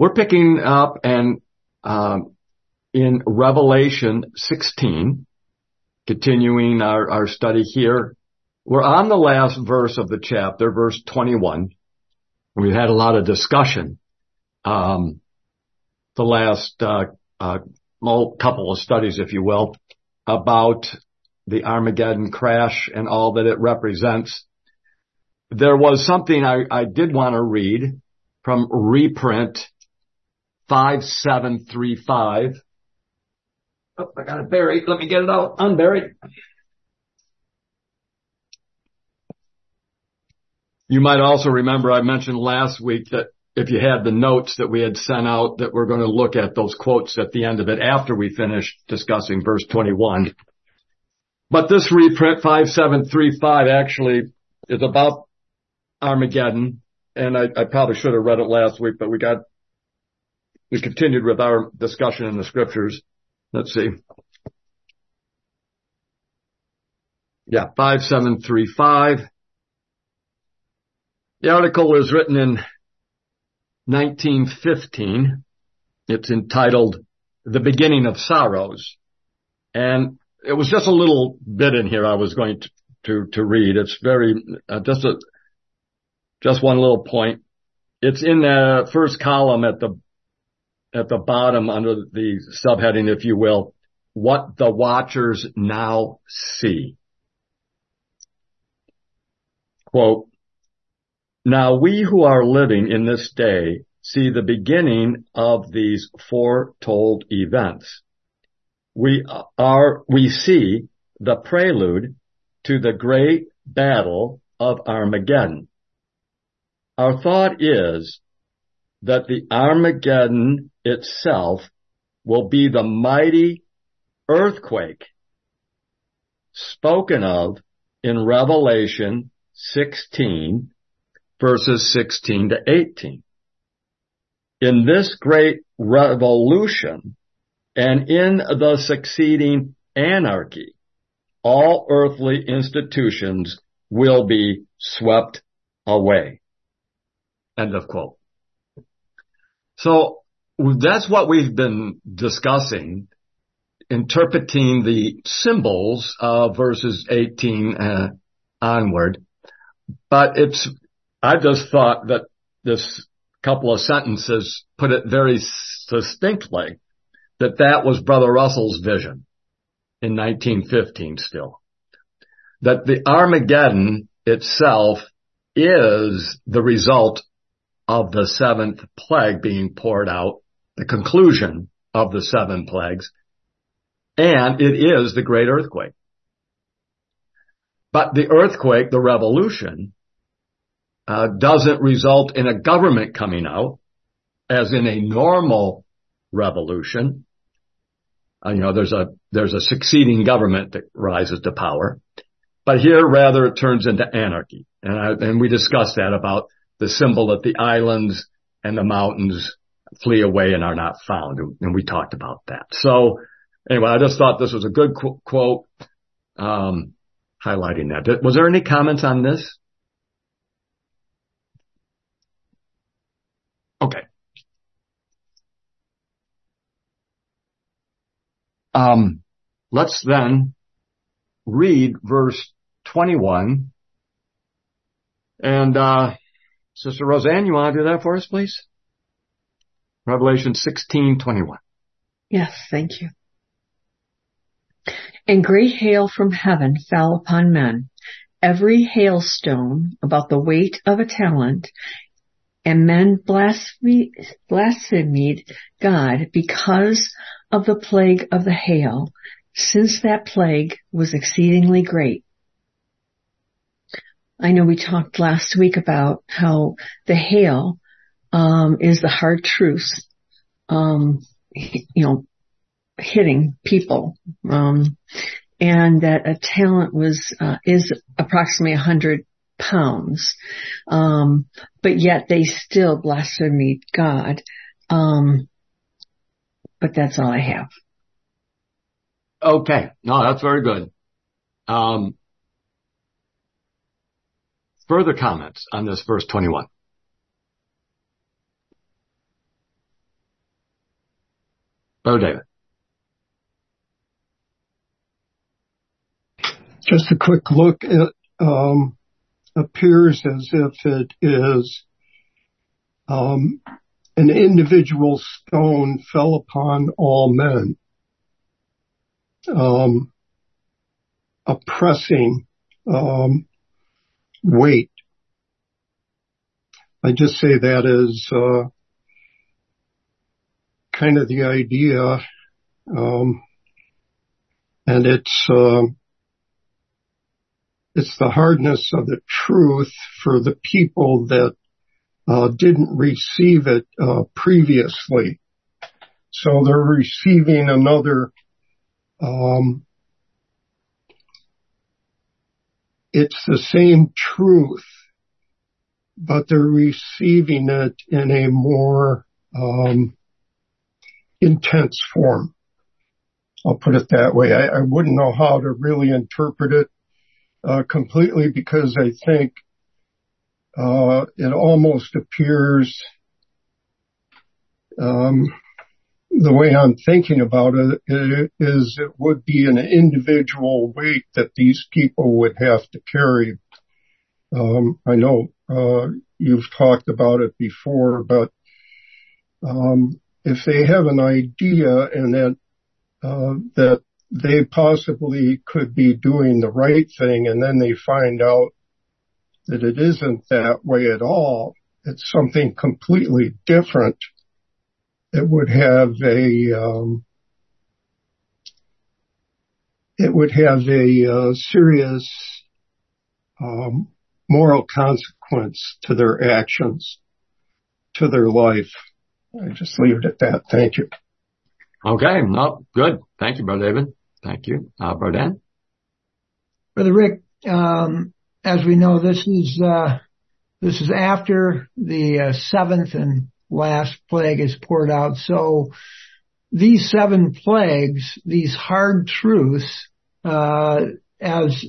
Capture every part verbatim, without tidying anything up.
we're picking up and um, in Revelation sixteen, continuing our, our study here. We're on the last verse of the chapter, verse twenty-one. We've had a lot of discussion um, the last uh, uh, couple of studies, if you will, about the Armageddon crash and all that it represents. There was something I, I did want to read from reprint five seven three five. Oh, I got it buried. Let me get it out. Unburied. You might also remember I mentioned last week that if you had the notes that we had sent out, that we're going to look at those quotes at the end of it after we finish discussing verse twenty-one. But this reprint five seven three five actually is about Armageddon, and I, I probably should have read it last week, but we got, we continued with our discussion in the scriptures. Let's see. Yeah, five seven three five. The article was written in nineteen fifteen. It's entitled The Beginning of Sorrows. And it was just a little bit in here I was going to, to, to read. It's very, uh, just a, just one little point. It's in the first column at the, at the bottom under the subheading, if you will, What the Watchers Now See. Quote, now we who are living in this day see the beginning of these foretold events. We are, we see the prelude to the great battle of Armageddon. Our thought is that the Armageddon itself will be the mighty earthquake spoken of in Revelation sixteen, verses sixteen to eighteen. In this great revolution and in the succeeding anarchy, all earthly institutions will be swept away. End of quote. So that's what we've been discussing, interpreting the symbols of verses eighteen uh, onward. But it's, I just thought that this couple of sentences put it very succinctly that that was Brother Russell's vision in nineteen fifteen still. That the Armageddon itself is the result of the seventh plague being poured out, the conclusion of the seven plagues, and it is the great earthquake. But the earthquake, the revolution, uh, doesn't result in a government coming out, as in a normal revolution. Uh, you know, there's a, there's a succeeding government that rises to power. But here, rather, it turns into anarchy. And, I, and we discussed that about the symbol that the islands and the mountains flee away and are not found. And we talked about that. So anyway, I just thought this was a good qu- quote, um, highlighting that. Was there any comments on this? Okay. Um, let's then read verse twenty-one. And, uh, Sister Roseanne, you want to do that for us, please? Revelation sixteen twenty-one. Yes, thank you. And great hail from heaven fell upon men, every hailstone about the weight of a talent, and men blasphemed, blasphemed God because of the plague of the hail, since that plague was exceedingly great. I know we talked last week about how the hail um, is the hard truths, um, you know, hitting people, um, and that a talent was uh, is approximately one hundred pounds, um, but yet they still blasphemed God. Um, but that's all I have. Okay, no, that's very good. Um, further comments on this verse twenty-one? Brother David. Just a quick look. It um, appears as if it is um, an individual stone fell upon all men, um, a pressing um, weight. I just say that as uh, kind of the idea, um, and it's uh, it's the hardness of the truth for the people that uh, didn't receive it uh, previously. So they're receiving another. Um, it's the same truth, but they're receiving it in a more um, intense form. I'll put it that way. I, I wouldn't know how to really interpret it uh, completely, because I think uh, it almost appears, um, the way I'm thinking about it, it is it would be an individual weight that these people would have to carry. Um, I know uh, you've talked about it before, but um, if they have an idea and that uh, that they possibly could be doing the right thing, and then they find out that it isn't that way at all, it's something completely different, it would have a um, it would have a uh, serious um, moral consequence to their actions, to their life. I just leave it at that. Thank you. Okay. No, good. Thank you, Brother David. Thank you. Uh, Brother Dan? Brother Rick, um, as we know, this is, uh, this is after the uh, seventh and last plague is poured out. So these seven plagues, these hard truths, uh, as,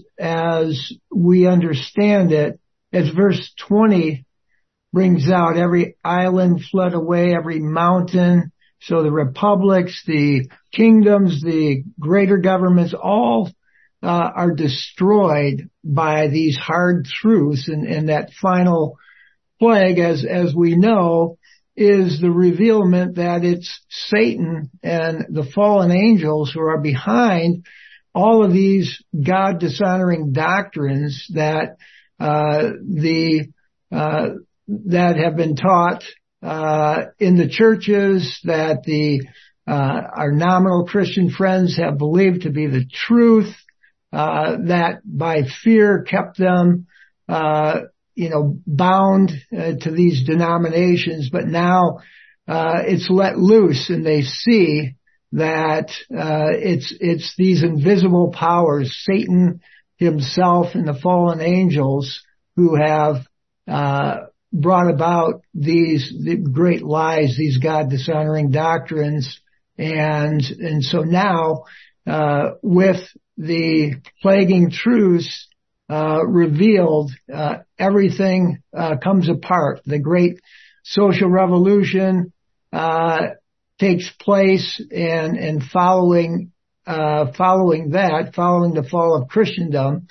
as we understand it, as verse twenty brings out, every island fled away, every mountain. So the republics, the kingdoms, the greater governments, all uh, are destroyed by these hard truths. And, and that final plague, as, as we know, is the revealment that it's Satan and the fallen angels who are behind all of these God dishonoring doctrines that uh, the uh, that have been taught uh, in the churches, that the uh, our nominal Christian friends have believed to be the truth, uh, that by fear kept them, uh, you know, bound uh, to these denominations. But now uh, it's let loose, and they see that uh, it's it's these invisible powers, Satan himself and the fallen angels, who have uh, brought about these the great lies, these God dishonoring doctrines, and and so now uh, with the plaguing truths uh, revealed, uh, everything uh, comes apart. The great social revolution uh, takes place, and and following uh, following that, following the fall of Christendom,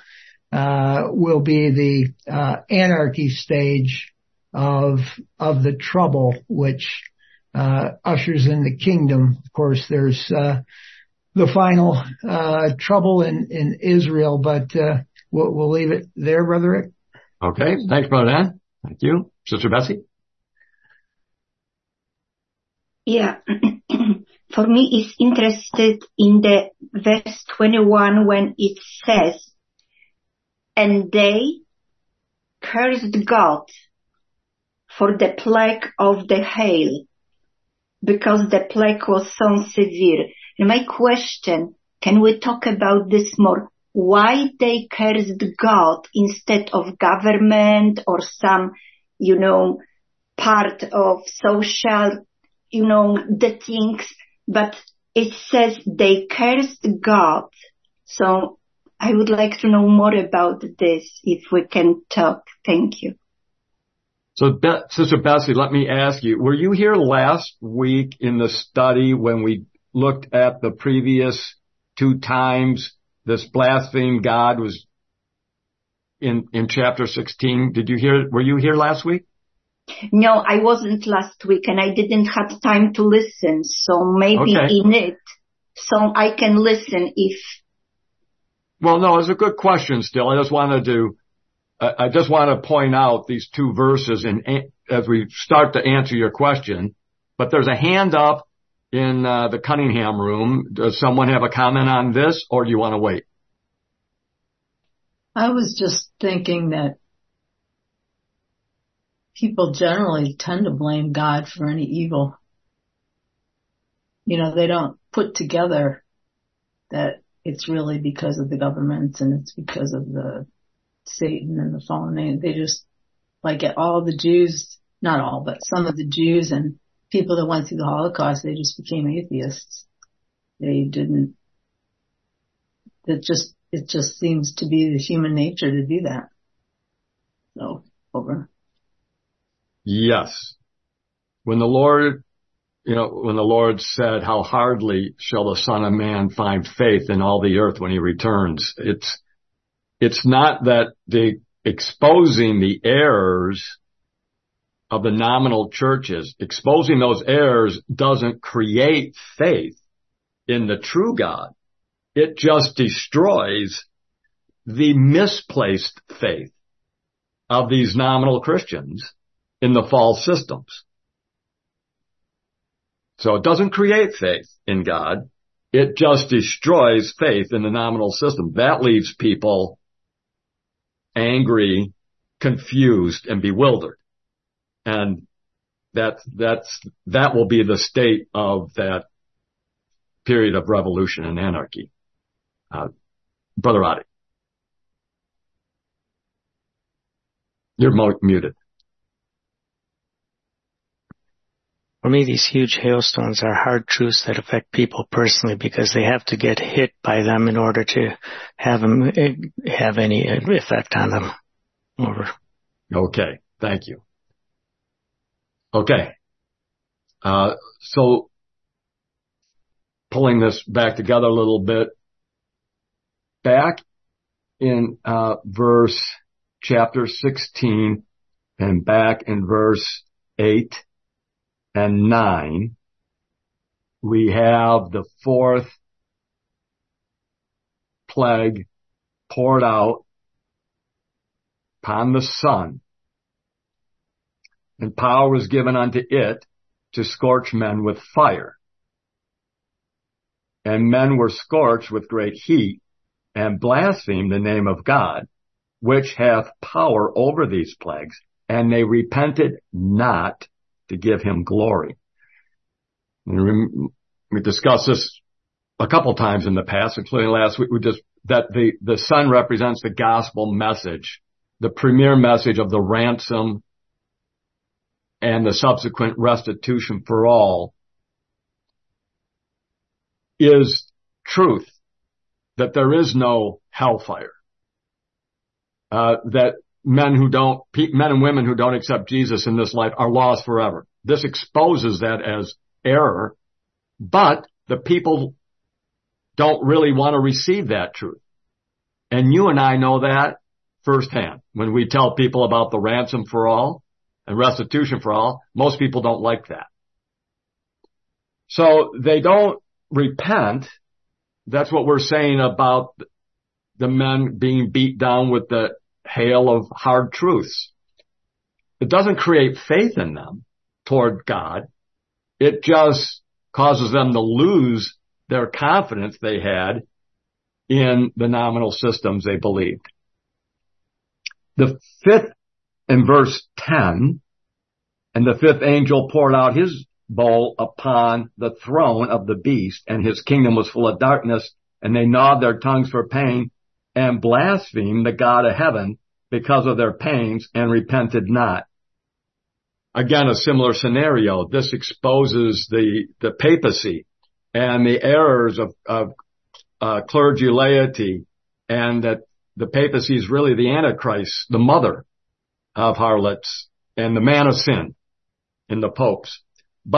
uh, will be the uh, anarchy stage of of the trouble, which uh, ushers in the kingdom. Of course, there's uh, the final uh, trouble in in Israel, but uh, we'll, we'll leave it there, Brother Rick. Okay, thanks, Brother Dan. Thank you, Sister Bessie. Yeah, for me, it's interested in the verse twenty-one when it says, "And they cursed God for the plague of the hail, because the plague was so severe." And my question, can we talk about this more? Why they cursed God instead of government or some, you know, part of social, you know, the things, but it says they cursed God. So I would like to know more about this, if we can talk. Thank you. So, Be- Sister Bessie, let me ask you, were you here last week in the study when we looked at the previous two times this blasphemed God was in, in chapter sixteen? Did you hear, were you here last week? No, I wasn't last week and I didn't have time to listen. So maybe Okay. in it, so I can listen if. Well, no, it's a good question still. I just wanted to, I just want to point out these two verses and as we start to answer your question, but there's a hand up in uh, the Cunningham room. Does someone have a comment on this or do you want to wait? I was just thinking that people generally tend to blame God for any evil. You know, they don't put together that it's really because of the government and it's because of the Satan and the fallen angel. They just, like all the Jews, not all, but some of the Jews and people that went through the Holocaust, they just became atheists. They didn't, it just, it just seems to be the human nature to do that. So, over. Yes. When the Lord, you know, when the Lord said, how hardly shall the Son of Man find faith in all the earth when he returns, it's, it's not that the exposing the errors of the nominal churches, exposing those errors doesn't create faith in the true God. It just destroys the misplaced faith of these nominal Christians in the false systems. So it doesn't create faith in God. It just destroys faith in the nominal system. That leaves people angry, confused, and bewildered. And that, that's, that will be the state of that period of revolution and anarchy. Uh, Brother Adi. You're mo- muted. For me, these huge hailstones are hard truths that affect people personally because they have to get hit by them in order to have them have any effect on them. Over. Okay. Thank you. Okay. Uh, so pulling this back together a little bit, back in, uh, verse chapter sixteen and back in verse eight and nine, we have the fourth plague poured out upon the sun, and power was given unto it to scorch men with fire. And men were scorched with great heat, and blasphemed the name of God, which hath power over these plagues, and they repented not to give him glory. And we discussed this a couple times in the past, including last week, we just, that the, the sun represents the gospel message, the premier message of the ransom and the subsequent restitution for all is truth, that there is no hellfire, uh, that men who don't, men and women who don't accept Jesus in this life are lost forever. This exposes that as error, but the people don't really want to receive that truth. And you and I know that firsthand. When we tell people about the ransom for all and restitution for all, most people don't like that. So they don't repent. That's what we're saying about the men being beat down with the hail of hard truths. It doesn't create faith in them toward God. It just causes them to lose their confidence they had in the nominal systems they believed. The fifth in verse ten, and the fifth angel poured out his bowl upon the throne of the beast, and his kingdom was full of darkness, and they gnawed their tongues for pain, and blasphemed the God of heaven because of their pains, and repented not. Again, a similar scenario. This exposes the, the papacy and the errors of, of uh, clergy laity, and that the papacy is really the Antichrist, the mother of harlots, and the man of sin in the popes. But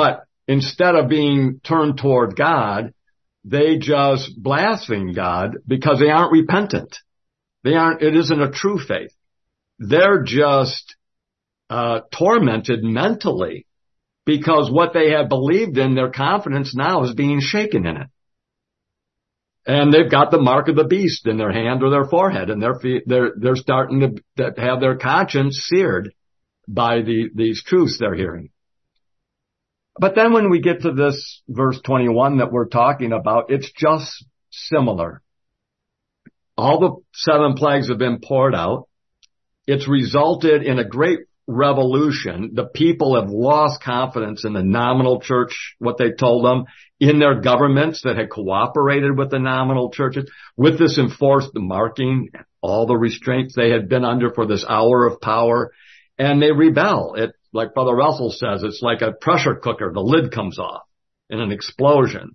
instead of being turned toward God, they just blaspheme God because they aren't repentant. They aren't, it isn't a true faith. They're just, uh, tormented mentally because what they have believed in, their confidence now is being shaken in it. And they've got the mark of the beast in their hand or their forehead, and they're, they're, they're starting to have their conscience seared by the, these truths they're hearing. But then when we get to this verse twenty-one that we're talking about, it's just similar. All the seven plagues have been poured out. It's resulted in a great revolution. The people have lost confidence in the nominal church, what they told them, in their governments that had cooperated with the nominal churches, with this enforced marking, all the restraints they had been under for this hour of power, and they rebel. It, like Brother Russell says, it's like a pressure cooker. The lid comes off in an explosion.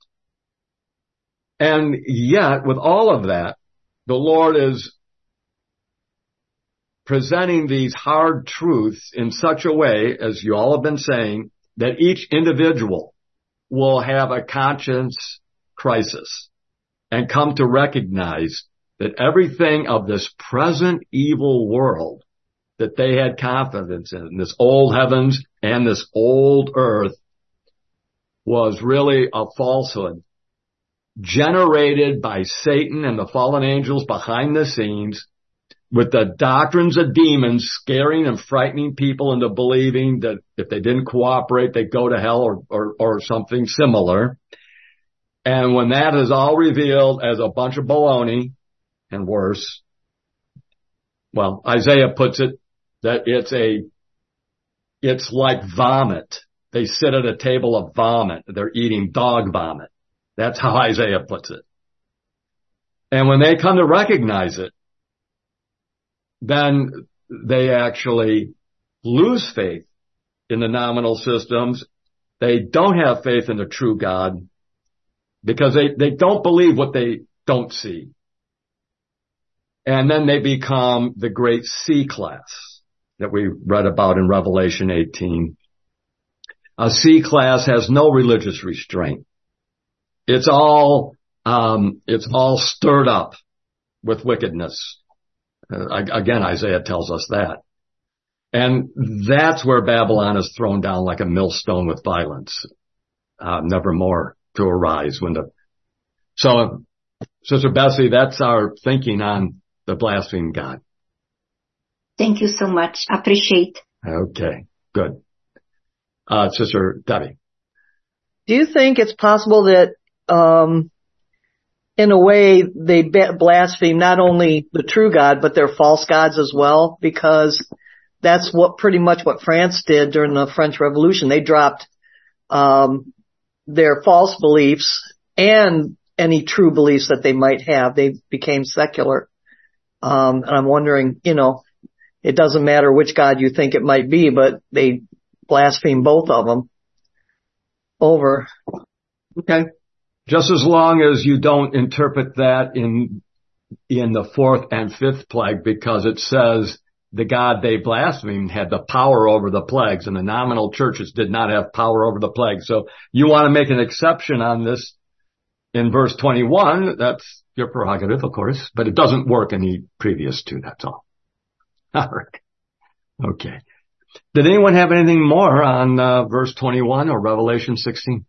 And yet, with all of that, the Lord is presenting these hard truths in such a way, as you all have been saying, that each individual will have a conscience crisis and come to recognize that everything of this present evil world that they had confidence in, this old heavens and this old earth, was really a falsehood generated by Satan and the fallen angels behind the scenes, with the doctrines of demons scaring and frightening people into believing that if they didn't cooperate, they'd go to hell or, or, or something similar. And when that is all revealed as a bunch of baloney and worse, well, Isaiah puts it that it's a, it's like vomit. They sit at a table of vomit. They're eating dog vomit. That's how Isaiah puts it. And when they come to recognize it, then they actually lose faith in the nominal systems. They don't have faith in the true God because they, they don't believe what they don't see. And then they become the great C class that we read about in Revelation eighteen. A C class has no religious restraint. It's all, um, it's all stirred up with wickedness. Uh, again, Isaiah tells us that. And that's where Babylon is thrown down like a millstone with violence, uh, never more to arise when the, so, Sister Bessie, that's our thinking on the blaspheme God. Thank you so much. Appreciate. Okay, good. Uh, Sister Debbie. Do you think it's possible that, um, in a way they blaspheme not only the true God, but their false gods as well? Because that's what pretty much what France did during the French Revolution. They dropped, um, their false beliefs and any true beliefs that they might have. They became secular. Um, and I'm wondering, you know, it doesn't matter which God you think it might be, but they blaspheme both of them over. Okay. Just as long as you don't interpret that in, in the fourth and fifth plague, because it says the God they blasphemed had the power over the plagues, and the nominal churches did not have power over the plagues. So you want to make an exception on this in verse twenty-one, that's your prerogative, of course, but it doesn't work in the previous two, that's all. All right. Okay. Did anyone have anything more on uh, verse twenty-one or Revelation sixteen?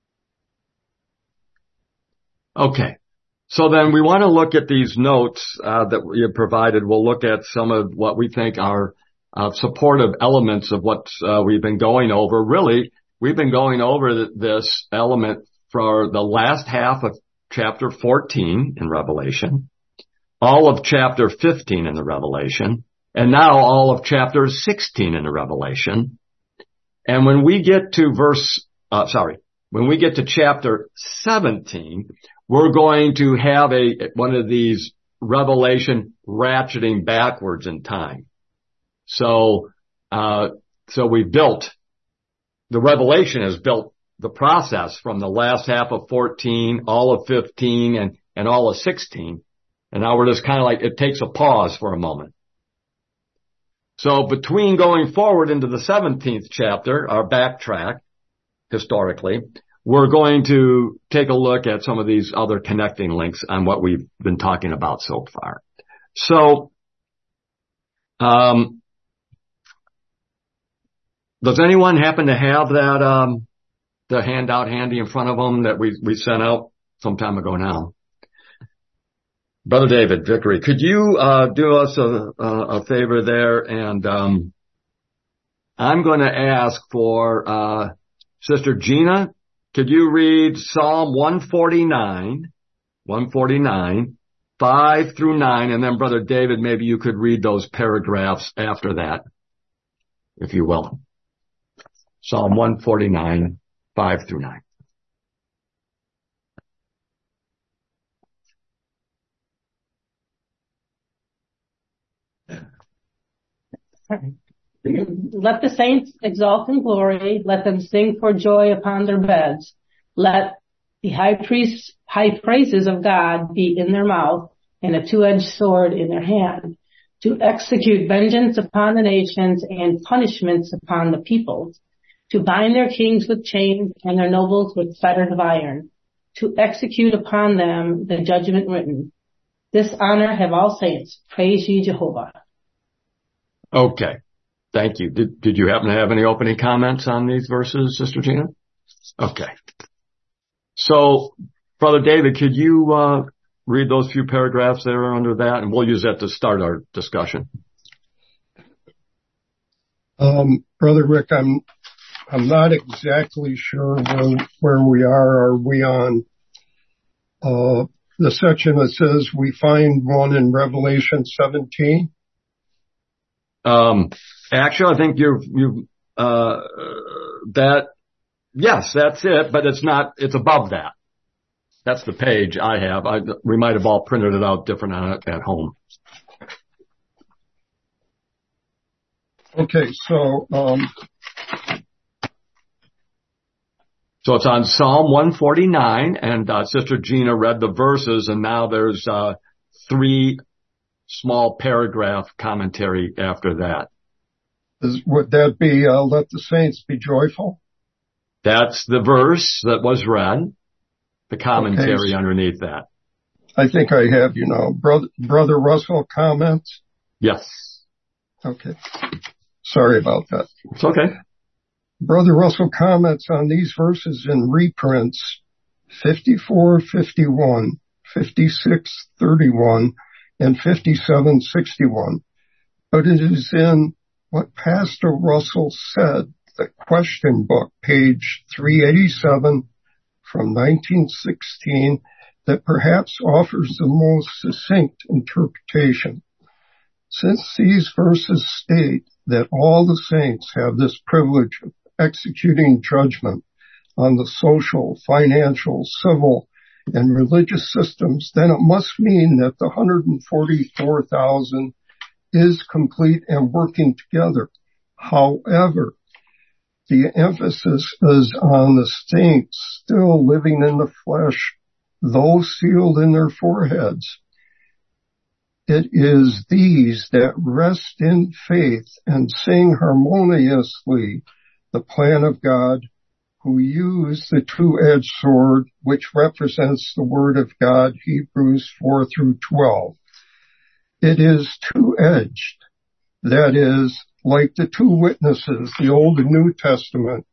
Okay. So then we want to look at these notes uh, that we have provided. We'll look at some of what we think are uh, supportive elements of what uh, we've been going over. Really, we've been going over this element for the last half of chapter fourteen in Revelation, all of chapter fifteen in the Revelation, and now all of chapter sixteen in the Revelation. And when we get to verse, uh, sorry, when we get to chapter seventeen, we're going to have a, one of these Revelation ratcheting backwards in time. So, uh, so we built, the Revelation has built the process from the last half of fourteen, all of fifteen, and, and all of sixteen. And now we're just kind of like, it takes a pause for a moment. So between going forward into the seventeenth chapter, our backtrack, historically. We're going to take a look at some of these other connecting links on what we've been talking about so far. So, um, does anyone happen to have that, um, the handout handy in front of them that we, we sent out some time ago now? Brother David, Vickery, could you, uh, do us a, a favor there? And, um, I'm going to ask for, uh, Sister Gina, could you read Psalm one forty-nine, one forty-nine, five through nine, and then Brother David, maybe you could read those paragraphs after that, if you will. Psalm one forty-nine, five through nine. Let the saints exalt in glory. Let them sing for joy upon their beds. Let the high priest, high praises of God be in their mouth and a two-edged sword in their hand, to execute vengeance upon the nations and punishments upon the peoples, to bind their kings with chains and their nobles with fetters of iron, to execute upon them the judgment written. This honor have all saints. Praise ye Jehovah. Okay. Thank you. Did, did you happen to have any opening comments on these verses, Sister Gina? Okay. So, Brother David, could you uh, read those few paragraphs there under that? And we'll use that to start our discussion. Um, Brother Rick, I'm I'm not exactly sure where, where we are. Are we on uh, the section that says we find one in Revelation seventeen? Um, actually, I think you've, you've, uh, that, yes, that's it, but it's not, it's above that. That's the page I have. I, we might have all printed it out different on it at home. Okay, so, um, so it's on Psalm one forty-nine, and, uh, Sister Gina read the verses, and now there's, uh, three small paragraph commentary after that. Is, would that be, uh, let the saints be joyful? That's the verse that was read. The commentary Okay. underneath that. I think I have you now. Brother, Brother Russell, comments? Yes. Okay. Sorry about that. It's okay. Brother Russell comments on these verses in reprints fifty-four fifty-one, fifty-six thirty-one, and fifty-seven sixty-one. But it is in what Pastor Russell said, the question book, page three eighty-seven from nineteen sixteen, that perhaps offers the most succinct interpretation. Since these verses state that all the saints have this privilege of executing judgment on the social, financial, civil, and religious systems, then it must mean that the one hundred forty-four thousand is complete and working together. However, the emphasis is on the saints still living in the flesh, though sealed in their foreheads. It is these that rest in faith and sing harmoniously the plan of God, who use the two-edged sword, which represents the word of God, Hebrews four through twelve. It is two-edged. That is, like the two witnesses, the Old and New Testament.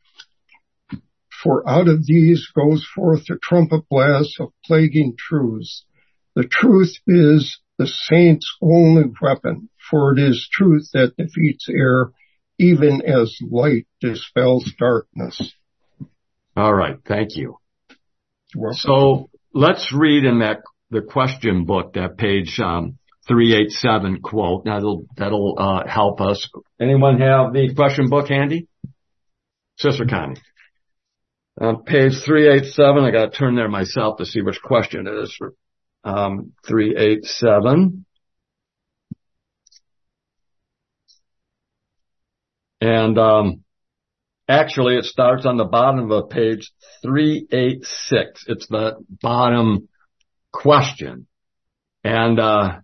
For out of these goes forth the trumpet blast of plaguing truths. The truth is the saints' only weapon, for it is truth that defeats error, even as light dispels darkness. All right. Thank you. Well, So let's read in that, the question book, that page, um, three eighty-seven quote. That'll, that'll, uh, help us. Anyone have the question book handy? Sister Connie. On page three eighty-seven, I gotta turn there myself to see which question it is. Um, three eighty-seven. And, um, actually it starts on the bottom of page three eighty-six. It's the bottom question. And, uh,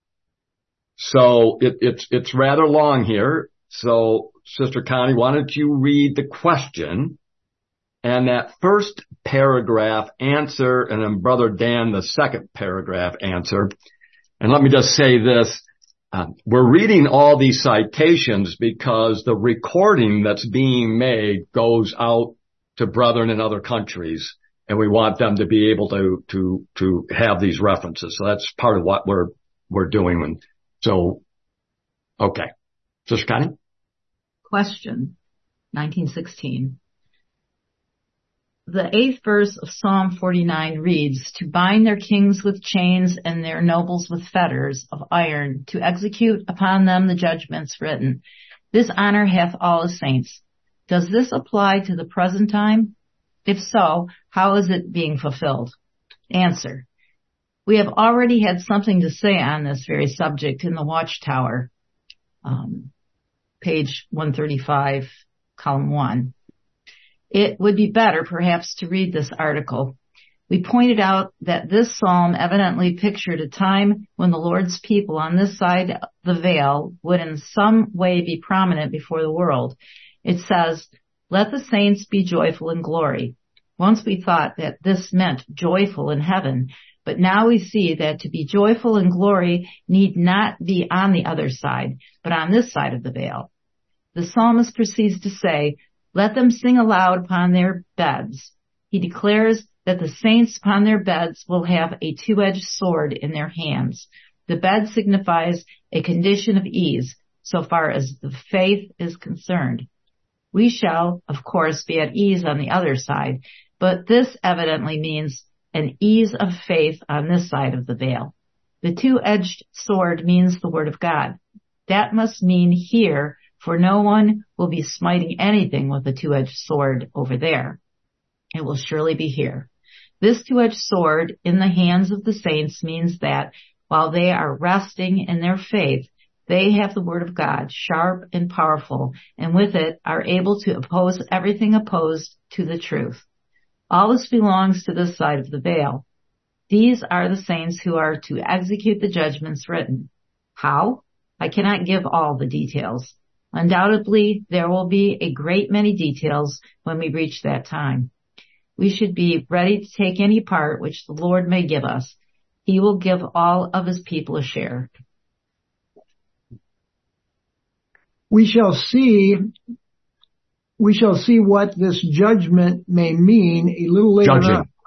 so it, it's, it's rather long here. So Sister Connie, why don't you read the question and that first paragraph answer, and then Brother Dan, the second paragraph answer. And let me just say this. Uh, we're reading all these citations because the recording that's being made goes out to brethren in other countries, and we want them to be able to, to, to have these references. So that's part of what we're, we're doing. When, so, okay. Sister Connie? Question, nineteen sixteen. The eighth verse of Psalm forty-nine reads, to bind their kings with chains and their nobles with fetters of iron, to execute upon them the judgments written. This honor hath all the saints. Does this apply to the present time? If so, how is it being fulfilled? Answer. We have already had something to say on this very subject in the Watchtower, um, page one thirty-five, column one. It would be better, perhaps, to read this article. We pointed out that this psalm evidently pictured a time when the Lord's people on this side of the veil would in some way be prominent before the world. It says, let the saints be joyful in glory. Once we thought that this meant joyful in heaven, but now we see that to be joyful in glory need not be on the other side, but on this side of the veil. The psalmist proceeds to say, let them sing aloud upon their beds. He declares that the saints upon their beds will have a two-edged sword in their hands. The bed signifies a condition of ease, so far as the faith is concerned. We shall, of course, be at ease on the other side, but this evidently means an ease of faith on this side of the veil. The two-edged sword means the word of God. That must mean here, for no one will be smiting anything with a two-edged sword over there. It will surely be here. This two-edged sword in the hands of the saints means that while they are resting in their faith, they have the word of God sharp and powerful, and with it are able to oppose everything opposed to the truth. All this belongs to this side of the veil. These are the saints who are to execute the judgments written. How? I cannot give all the details. Undoubtedly, there will be a great many details when we reach that time. We should be ready to take any part which the Lord may give us. He will give all of his people a share. We shall see, we shall see what this judgment may mean a little later Judging. on.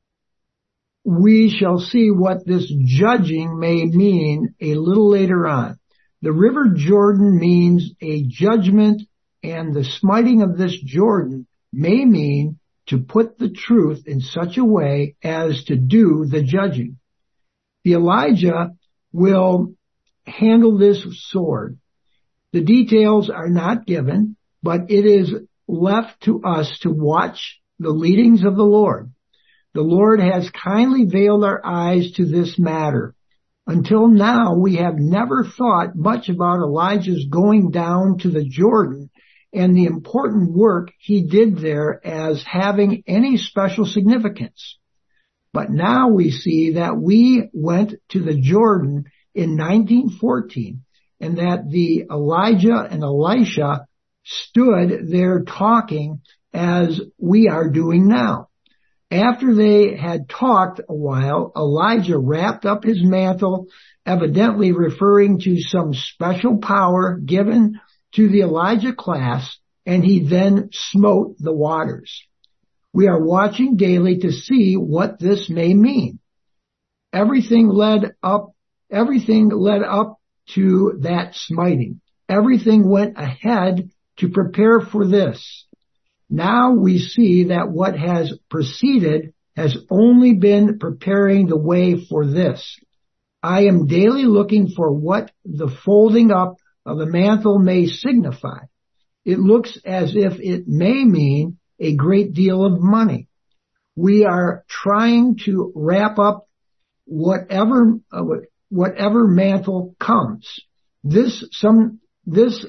We shall see what this judging may mean a little later on. The river Jordan means a judgment, and the smiting of this Jordan may mean to put the truth in such a way as to do the judging. The Elijah will handle this sword. The details are not given, but it is left to us to watch the leadings of the Lord. The Lord has kindly veiled our eyes to this matter. Until now, we have never thought much about Elijah's going down to the Jordan and the important work he did there as having any special significance. But now we see that we went to the Jordan in nineteen fourteen, and that the Elijah and Elisha stood there talking as we are doing now. After they had talked a while, Elijah wrapped up his mantle, evidently referring to some special power given to the Elijah class, and he then smote the waters. We are watching daily to see what this may mean. Everything led up, everything led up to that smiting. Everything went ahead to prepare for this. Now we see that what has preceded has only been preparing the way for this. I am daily looking for what the folding up of the mantle may signify. It looks as if it may mean a great deal of money. We are trying to wrap up whatever uh, whatever mantle comes. This some this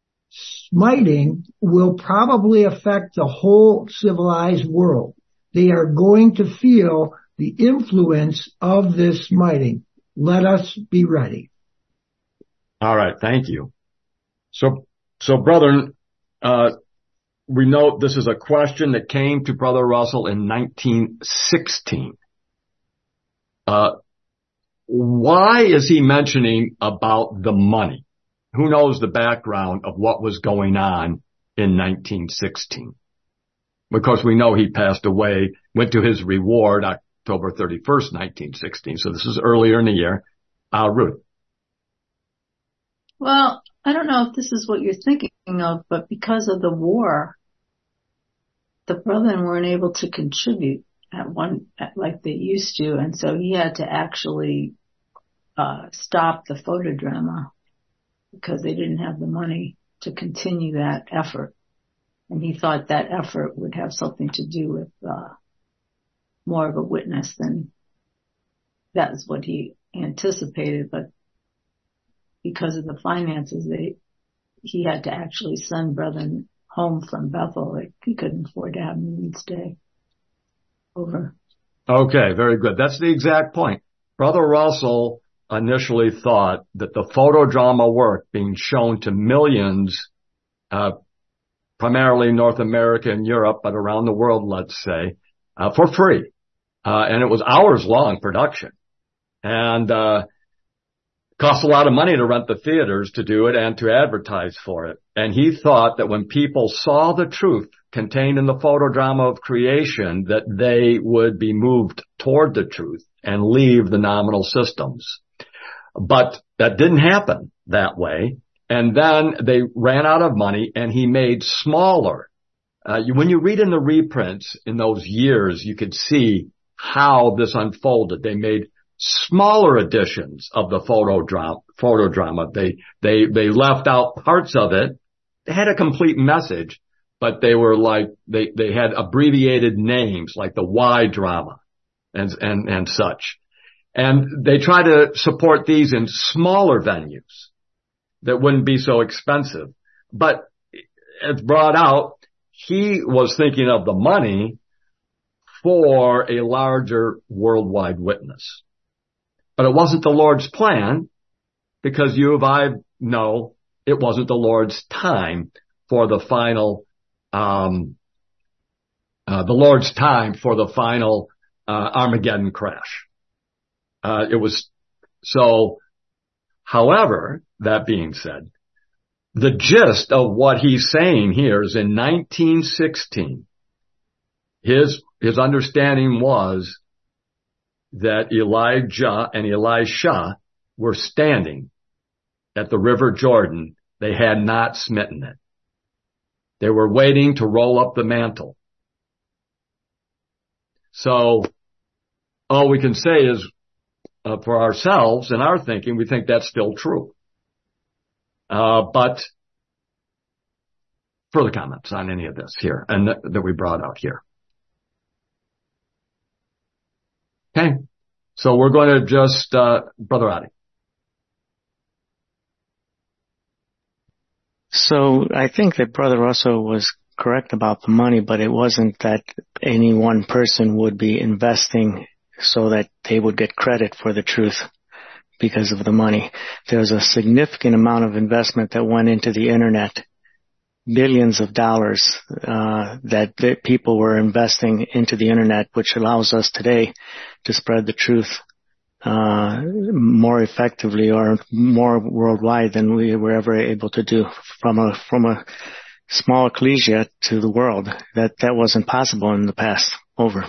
smiting will probably affect the whole civilized world. They are going to feel the influence of this smiting. Let us be ready. All right. Thank you. So, so brethren, uh, we note this is a question that came to Brother Russell in nineteen sixteen. Uh, why is he mentioning about the money? Who knows the background of what was going on in nineteen sixteen? Because we know he passed away, went to his reward October thirty-first, nineteen sixteen. So this is earlier in the year. Uh, Ruth. Well, I don't know if this is what you're thinking of, but because of the war, the brethren weren't able to contribute at one, at, like they used to. And so he had to actually, uh, stop the photodrama because they didn't have the money to continue that effort. And he thought that effort would have something to do with, uh, more of a witness than that's what he anticipated. But because of the finances, they, he had to actually send brethren home from Bethel. Like he couldn't afford to have them stay over. Okay, very good. That's the exact point. Brother Russell initially thought that the photodrama work being shown to millions, uh, primarily North America and Europe, but around the world, let's say, uh, for free. Uh, and it was hours long production. And, uh, cost a lot of money to rent the theaters to do it and to advertise for it. And he thought that when people saw the truth contained in the photodrama of creation, that they would be moved toward the truth and leave the nominal systems. But that didn't happen that way. And then they ran out of money and he made smaller. Uh, you, when you read in the reprints in those years, you could see how this unfolded. They made smaller editions of the photodrama, photodrama. They, they, they left out parts of it. They had a complete message, but they were like, they, they had abbreviated names like the Y drama and, and, and such. And they try to support these in smaller venues that wouldn't be so expensive. But as brought out, he was thinking of the money for a larger worldwide witness. But it wasn't the Lord's plan because you and I know it wasn't the Lord's time for the final, um, uh, the Lord's time for the final, uh, Armageddon crash. Uh, it was so, however, that being said, the gist of what he's saying here is in nineteen sixteen, his, his understanding was that Elijah and Elisha were standing at the River Jordan. They had not smitten it. They were waiting to roll up the mantle. So all we can say is uh, for ourselves and our thinking, we think that's still true. Uh, but further comments on any of this here and th- that we brought out here. Okay, so we're going to just, uh, Brother Adi. So I think that Brother Russell was correct about the money, but it wasn't that any one person would be investing so that they would get credit for the truth because of the money. There was a significant amount of investment that went into the internet, billions of dollars uh, that, that people were investing into the internet, which allows us today to spread the truth uh more effectively or more worldwide than we were ever able to do from a from a small ecclesia to the world. That that wasn't possible in the past. Over.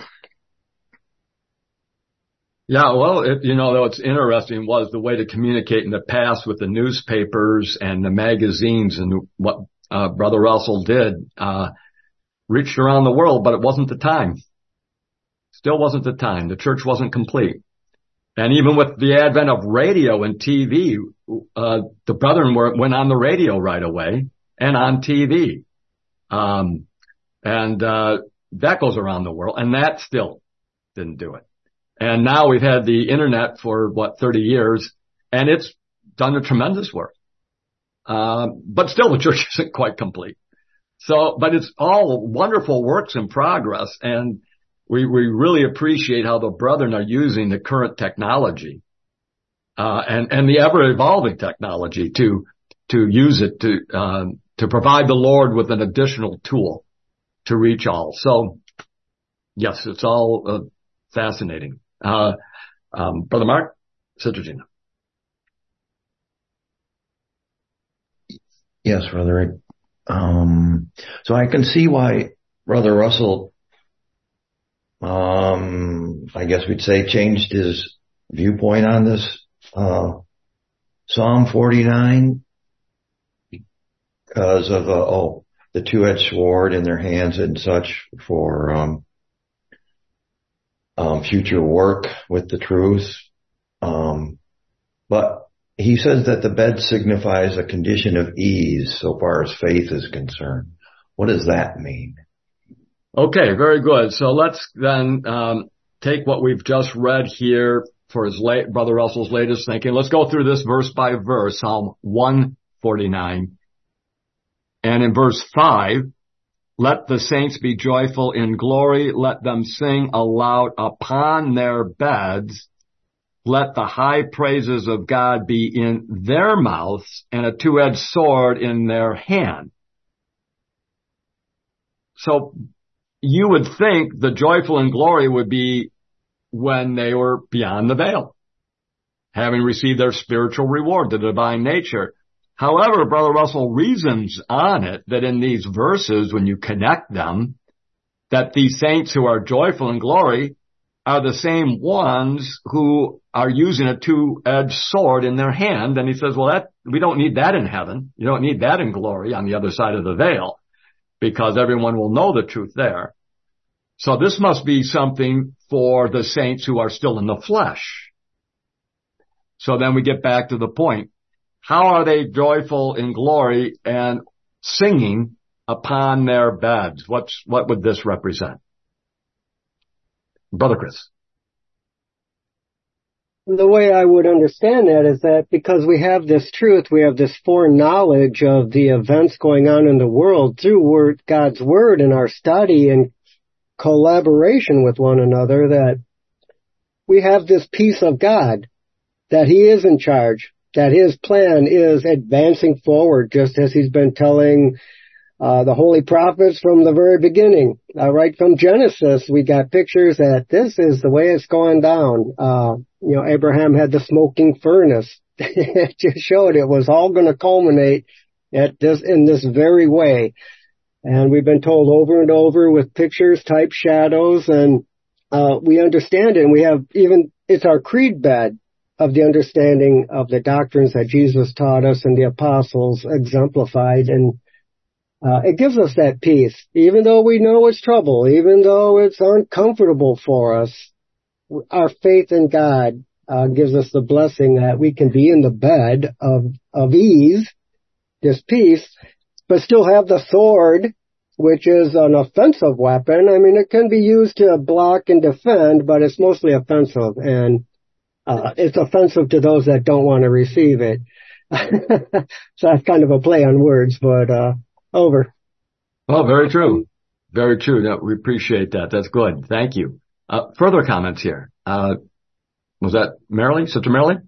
Yeah, well, it, you know, what's interesting was the way to communicate in the past with the newspapers and the magazines, and what uh, Brother Russell did uh reached around the world, but it wasn't the time. Still wasn't the time. The church wasn't complete. And even with the advent of radio and T V, uh, the brethren were, went on the radio right away and on T V. Um, and, uh, that goes around the world, and that still didn't do it. And now we've had the internet for what, thirty years, and it's done a tremendous work. Uh, but still the church isn't quite complete. So, but it's all wonderful works in progress, and We, we really appreciate how the brethren are using the current technology, uh, and, and the ever evolving technology to, to use it to, um, to provide the Lord with an additional tool to reach all. So, yes, it's all uh, fascinating. Uh, um, Brother Mark, Sister Gina. Yes, Brother Rick. Um, so I can see why Brother Russell, um, I guess we'd say, changed his viewpoint on this uh, Psalm forty-nine because of uh, oh the two-edged sword in their hands and such for um, um, future work with the truth. Um, but he says that the bed signifies a condition of ease so far as faith is concerned. What does that mean? Okay, very good. So let's then um, take what we've just read here for his late, Brother Russell's latest thinking. Let's go through this verse by verse, Psalm one forty-nine. And in verse five, let the saints be joyful in glory. Let them sing aloud upon their beds. Let the high praises of God be in their mouths and a two-edged sword in their hand. So you would think the joyful in glory would be when they were beyond the veil, having received their spiritual reward, the divine nature. However, Brother Russell reasons on it that in these verses, when you connect them, that these saints who are joyful in glory are the same ones who are using a two-edged sword in their hand. And he says, well, that we don't need that in heaven. You don't need that in glory on the other side of the veil, because everyone will know the truth there. So this must be something for the saints who are still in the flesh. So then we get back to the point. How are they joyful in glory and singing upon their beds? What's, what would this represent? Brother Chris. The way I would understand that is that because we have this truth, we have this foreknowledge of the events going on in the world through word, God's Word and our study and collaboration with one another, that we have this peace of God, that He is in charge, that His plan is advancing forward, just as He's been telling uh, the holy prophets from the very beginning. Uh, right from Genesis, we got pictures that this is the way it's going down. Uh, you know, Abraham had the smoking furnace. It just showed it was all going to culminate at this, in this very way. And we've been told over and over with pictures, type, shadows, and uh, we understand it. And we have even, it's our creed bed of the understanding of the doctrines that Jesus taught us and the apostles exemplified. And uh, it gives us that peace, even though we know it's trouble, even though it's uncomfortable for us. Our faith in God uh, gives us the blessing that we can be in the bed of, of ease, this peace, but still have the sword, which is an offensive weapon. I mean, it can be used to block and defend, but it's mostly offensive, and uh, it's offensive to those that don't want to receive it. So that's kind of a play on words, but uh, over. Well, very true. Very true. No, we appreciate that. That's good. Thank you. Uh, further comments here. Uh, was that Marilyn? Sister Marilyn?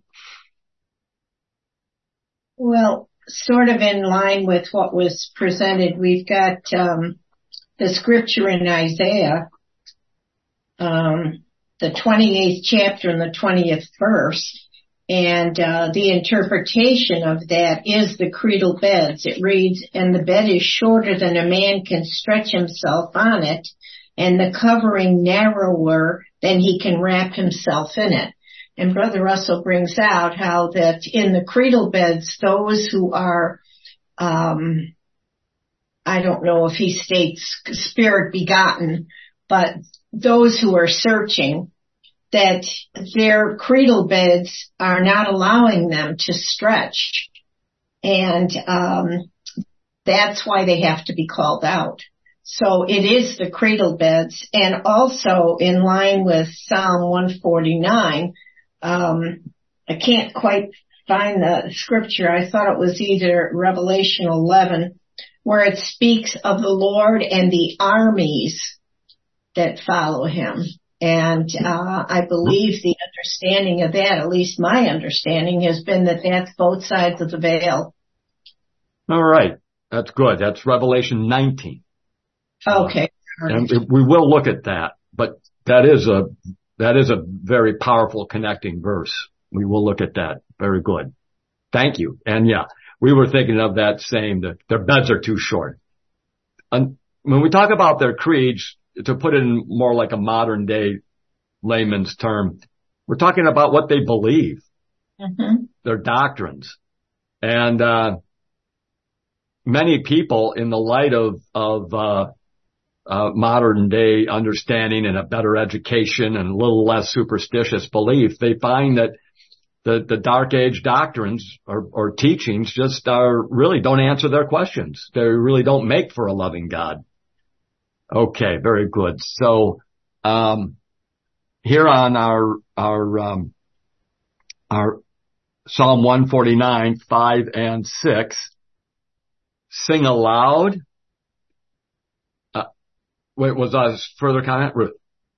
Well, sort of in line with what was presented, we've got um, the scripture in Isaiah, um, the twenty-eighth chapter and the twentieth verse, and uh, the interpretation of that is the cradle beds. It reads, and the bed is shorter than a man can stretch himself on it, and the covering narrower than he can wrap himself in it. And Brother Russell brings out how that in the cradle beds, those who are, um, I don't know if he states spirit begotten, but those who are searching, that their cradle beds are not allowing them to stretch. And um, that's why they have to be called out. So it is the cradle beds. And also in line with Psalm one forty-nine, Um, I can't quite find the scripture. I thought it was either Revelation eleven, where it speaks of the Lord and the armies that follow Him. And uh, I believe the understanding of that, at least my understanding, has been that that's both sides of the veil. All right. That's good. That's Revelation nineteen. Okay. And we will look at that, but that is a, that is a very powerful connecting verse. We will look at that. Very good. Thank you. And yeah, we were thinking of that same, that their beds are too short. And when we talk about their creeds, to put it in more like a modern day layman's term, we're talking about what they believe, mm-hmm. their doctrines. And, uh, many people in the light of, of, uh, uh, modern day understanding and a better education and a little less superstitious belief, they find that the, the dark age doctrines or, or teachings just are really don't answer their questions. They really don't make for a loving God. Okay. Very good. So, um, here on our, our, um, our Psalm one forty-nine, five and six, sing aloud. Uh, wait, was that a further comment, Ruth?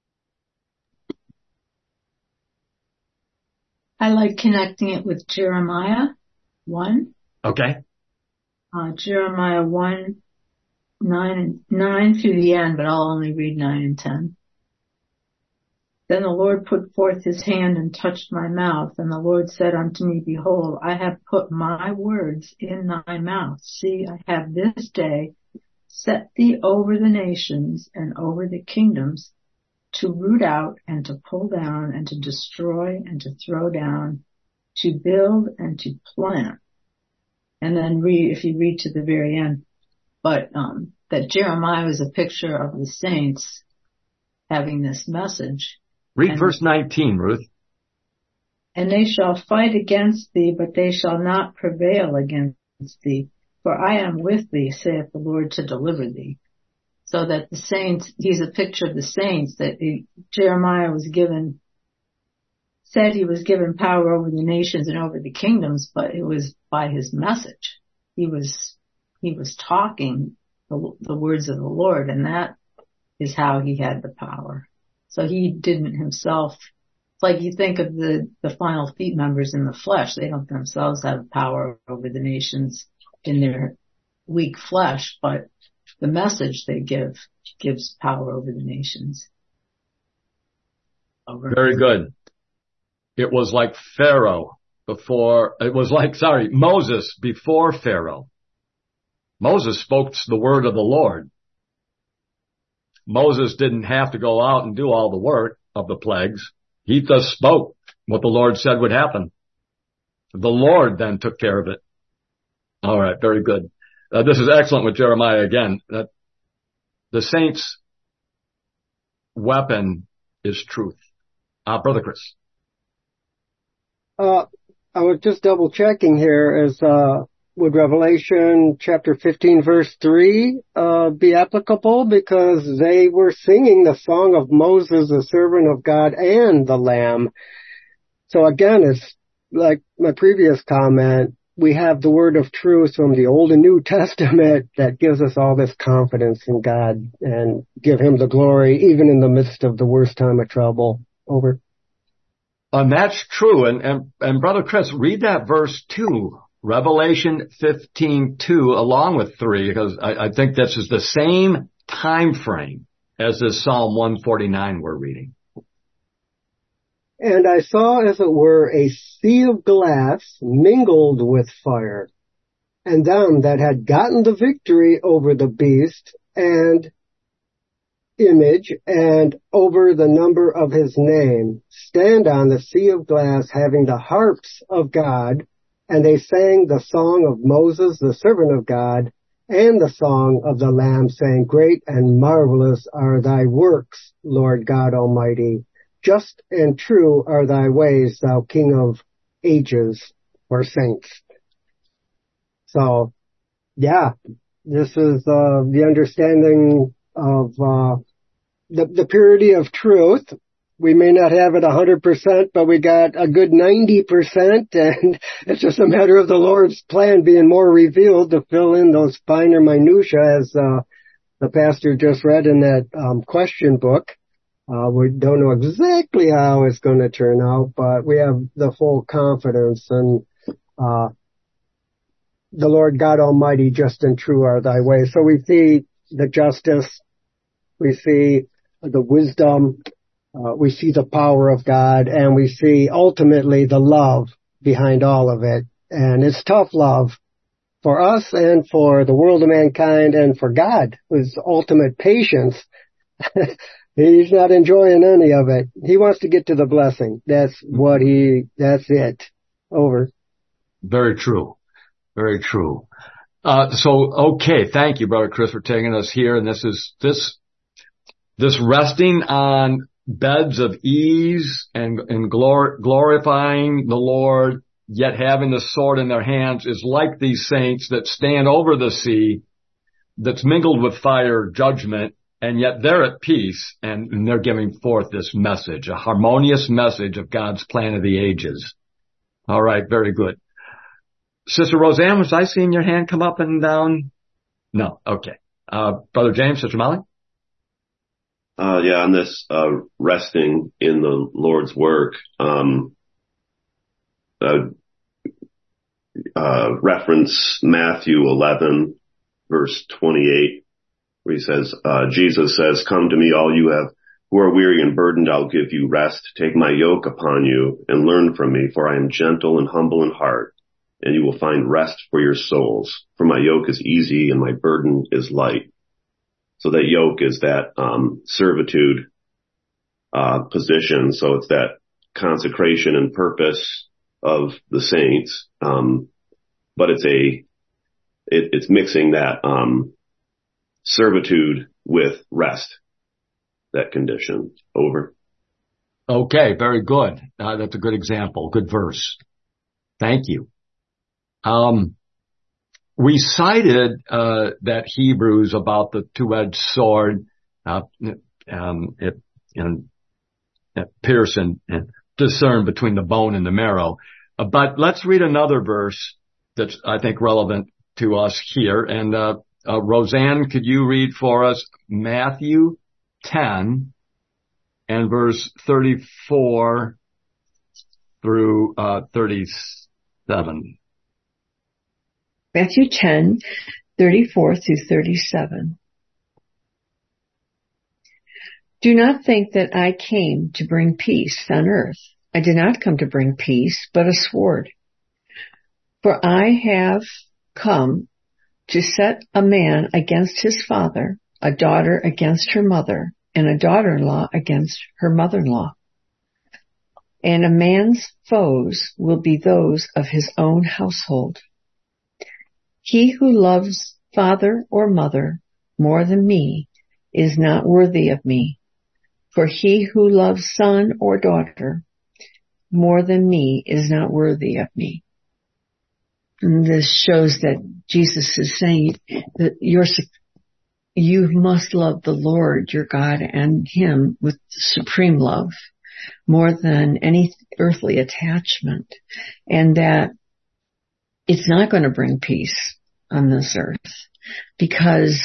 I like connecting it with Jeremiah one. Okay. Uh, Jeremiah one, nine, nine through the end, but I'll only read nine and ten. Then the Lord put forth his hand and touched my mouth, and the Lord said unto me, Behold, I have put my words in thy mouth. See, I have this day set thee over the nations and over the kingdoms, to root out and to pull down and to destroy and to throw down, to build and to plant. And then read, if you read to the very end, but um that Jeremiah was a picture of the saints having this message. Read and, verse nineteen, Ruth. And they shall fight against thee, but they shall not prevail against thee. For I am with thee, saith the Lord, to deliver thee. So that the saints, he's a picture of the saints that he, Jeremiah was given, said he was given power over the nations and over the kingdoms, but it was by his message. He was, he was talking the, the words of the Lord, and that is how he had the power. So he didn't himself, it's like you think of the, the final feet members in the flesh. They don't themselves have power over the nations in their weak flesh, but the message they give gives power over the nations. Over Very good. It was like Pharaoh before, it was like, sorry, Moses before Pharaoh. Moses spoke the word of the Lord. Moses didn't have to go out and do all the work of the plagues. He just spoke what the Lord said would happen. The Lord then took care of it. All right, very good. Uh, this is excellent with Jeremiah again. That the saints' weapon is truth. Uh, Brother Chris. Uh, I was just double checking here. Is, uh, would Revelation chapter fifteen verse three, uh, be applicable? Because they were singing the song of Moses, the servant of God, and the Lamb. So again, it's like my previous comment. We have the word of truth from the Old and New Testament that gives us all this confidence in God and give him the glory even in the midst of the worst time of trouble. Over. And that's true. And, and, and Brother Chris, read that verse two, Revelation fifteen two, along with three, because I, I think this is the same time frame as this Psalm one forty-nine we're reading. And I saw, as it were, a sea of glass mingled with fire, and them that had gotten the victory over the beast and image and over the number of his name, stand on the sea of glass, having the harps of God, and they sang the song of Moses, the servant of God, and the song of the Lamb, saying, Great and marvelous are thy works, Lord God Almighty. Just and true are thy ways, thou King of ages, or saints. So, yeah, this is uh, the understanding of uh, the, the purity of truth. We may not have it one hundred percent, but we got a good ninety percent, and it's just a matter of the Lord's plan being more revealed to fill in those finer minutiae, as uh, the pastor just read in that um, question book. Uh, we don't know exactly how it's going to turn out, but we have the full confidence, and uh the Lord God Almighty, just and true are thy ways. So we see the justice We see the wisdom, uh, we see the power of God, and we see ultimately the love behind all of it. And it's tough love for us and for the world of mankind and for God, whose ultimate patience. He's not enjoying any of it. He wants to get to the blessing. That's what he, that's it. Over. Very true. Very true. Uh, so, okay. Thank you, Brother Chris, for taking us here. And this is, this, this resting on beds of ease and, and glor- glorifying the Lord, yet having the sword in their hands is like these saints that stand over the sea that's mingled with fire judgment, and yet they're at peace, and, and they're giving forth this message, a harmonious message of God's plan of the ages. All right, very good. Sister Roseanne, was I seeing your hand come up and down? No, okay. Uh, Brother James, Sister Molly? Uh, yeah, on this, uh, resting in the Lord's work, um, uh, uh, reference Matthew eleven, verse twenty-eight, where he says, uh, Jesus says, "Come to me, all you have who are weary and burdened, I'll give you rest. Take my yoke upon you and learn from me, for I am gentle and humble in heart, and you will find rest for your souls. For my yoke is easy and my burden is light." So that yoke is that um servitude uh position. So it's that consecration and purpose of the saints. Um but it's a it, it's mixing that um servitude with rest, that condition. Over. Okay, very good. Uh, that's a good example, good verse. Thank you. Um We cited uh that Hebrews about the two-edged sword, uh, um, it, and uh, pierce and, and discern between the bone and the marrow. Uh, but let's read another verse that's, I think, relevant to us here. And uh, uh Roseanne, could you read for us Matthew ten and verse thirty-four through uh thirty-seven? Matthew ten, thirty-four through thirty-seven. Do not think that I came to bring peace on earth. I did not come to bring peace, but a sword. For I have come to set a man against his father, a daughter against her mother, and a daughter-in-law against her mother-in-law. And a man's foes will be those of his own household. He who loves father or mother more than me is not worthy of me. For he who loves son or daughter more than me is not worthy of me. And this shows that Jesus is saying that you're, you must love the Lord, your God, and him with supreme love more than any earthly attachment. And that it's not going to bring peace on this earth because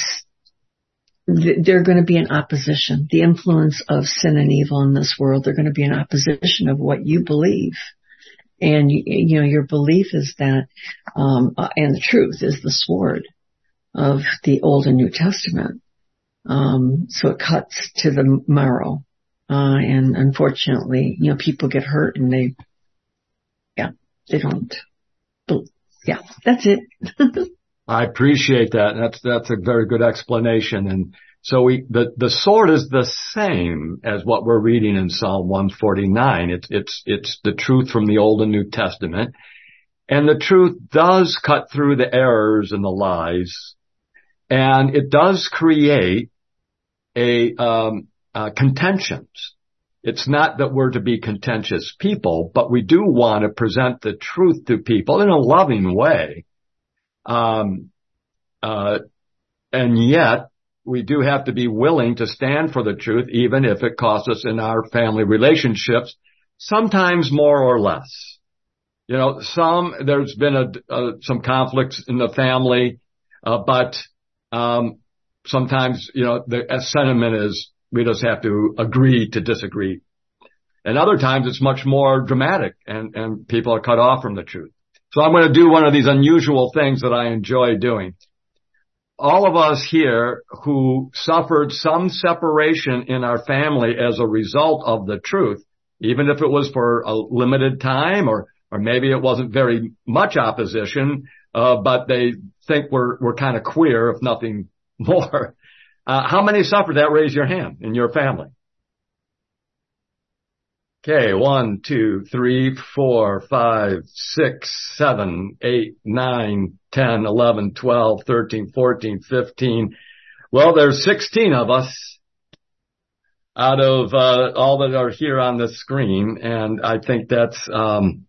th- they're going to be in opposition. The influence of sin and evil in this world, they're going to be in opposition of what you believe. And, you, you know, your belief is that, um, uh, and the truth is the sword of the Old and New Testament. Um, so it cuts to the marrow. Uh, and unfortunately, you know, people get hurt and they, yeah, they don't. Yeah, that's it. I appreciate that. That's, that's a very good explanation. And so we, the, the sword is the same as what we're reading in Psalm one forty-nine. It's, it's, it's the truth from the Old and New Testament. And the truth does cut through the errors and the lies. And it does create a, um, uh, contentions. It's not that we're to be contentious people, but we do want to present the truth to people in a loving way. Um, uh, and yet we do have to be willing to stand for the truth, even if it costs us in our family relationships, sometimes more or less. You know, some, there's been a, uh, some conflicts in the family, uh, but, um, sometimes, you know, the sentiment is, we just have to agree to disagree. And other times it's much more dramatic and, and people are cut off from the truth. So I'm going to do one of these unusual things that I enjoy doing. all of us here who suffered some separation in our family as a result of the truth, even if it was for a limited time or, or maybe it wasn't very much opposition, uh, but they think we're, we're kind of queer, if nothing more. Uh, how many suffered that? Raise your hand in your family. Okay, one, two, three, four, five, six, seven, eight, nine, ten, eleven, twelve, thirteen, fourteen, fifteen. Well, there's sixteen of us out of uh, all that are here on the screen, and I think that's, um,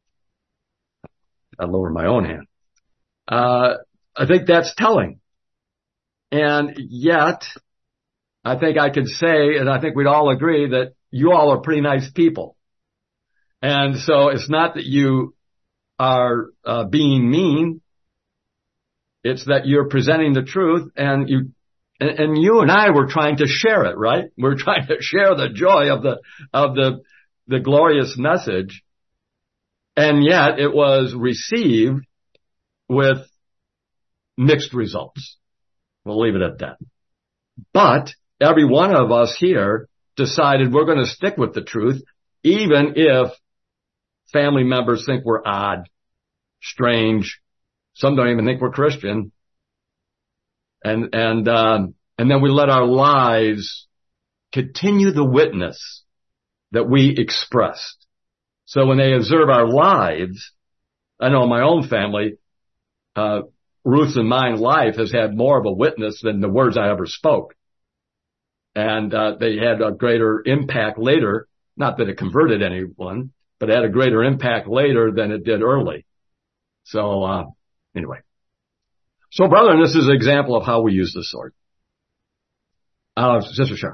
I lower my own hand. Uh, I think that's telling. And yet, I think I could say, and I think we'd all agree that you all are pretty nice people. And so it's not that you are uh, being mean. It's that you're presenting the truth, and you and, and you and I were trying to share it, right? We're trying to share the joy of the of the the glorious message. And yet it was received with mixed results. We'll leave it at that. But every one of us here decided we're going to stick with the truth, even if family members think we're odd, strange. Some don't even think we're Christian. And, and, um, and then we let our lives continue the witness that we expressed. So when they observe our lives, I know my own family, uh, Ruth's and mine life has had more of a witness than the words I ever spoke. And uh, they had a greater impact later, not that it converted anyone, but it had a greater impact later than it did early. So uh, anyway. So, brethren, this is an example of how we use the sword. Uh, Sister Cheryl.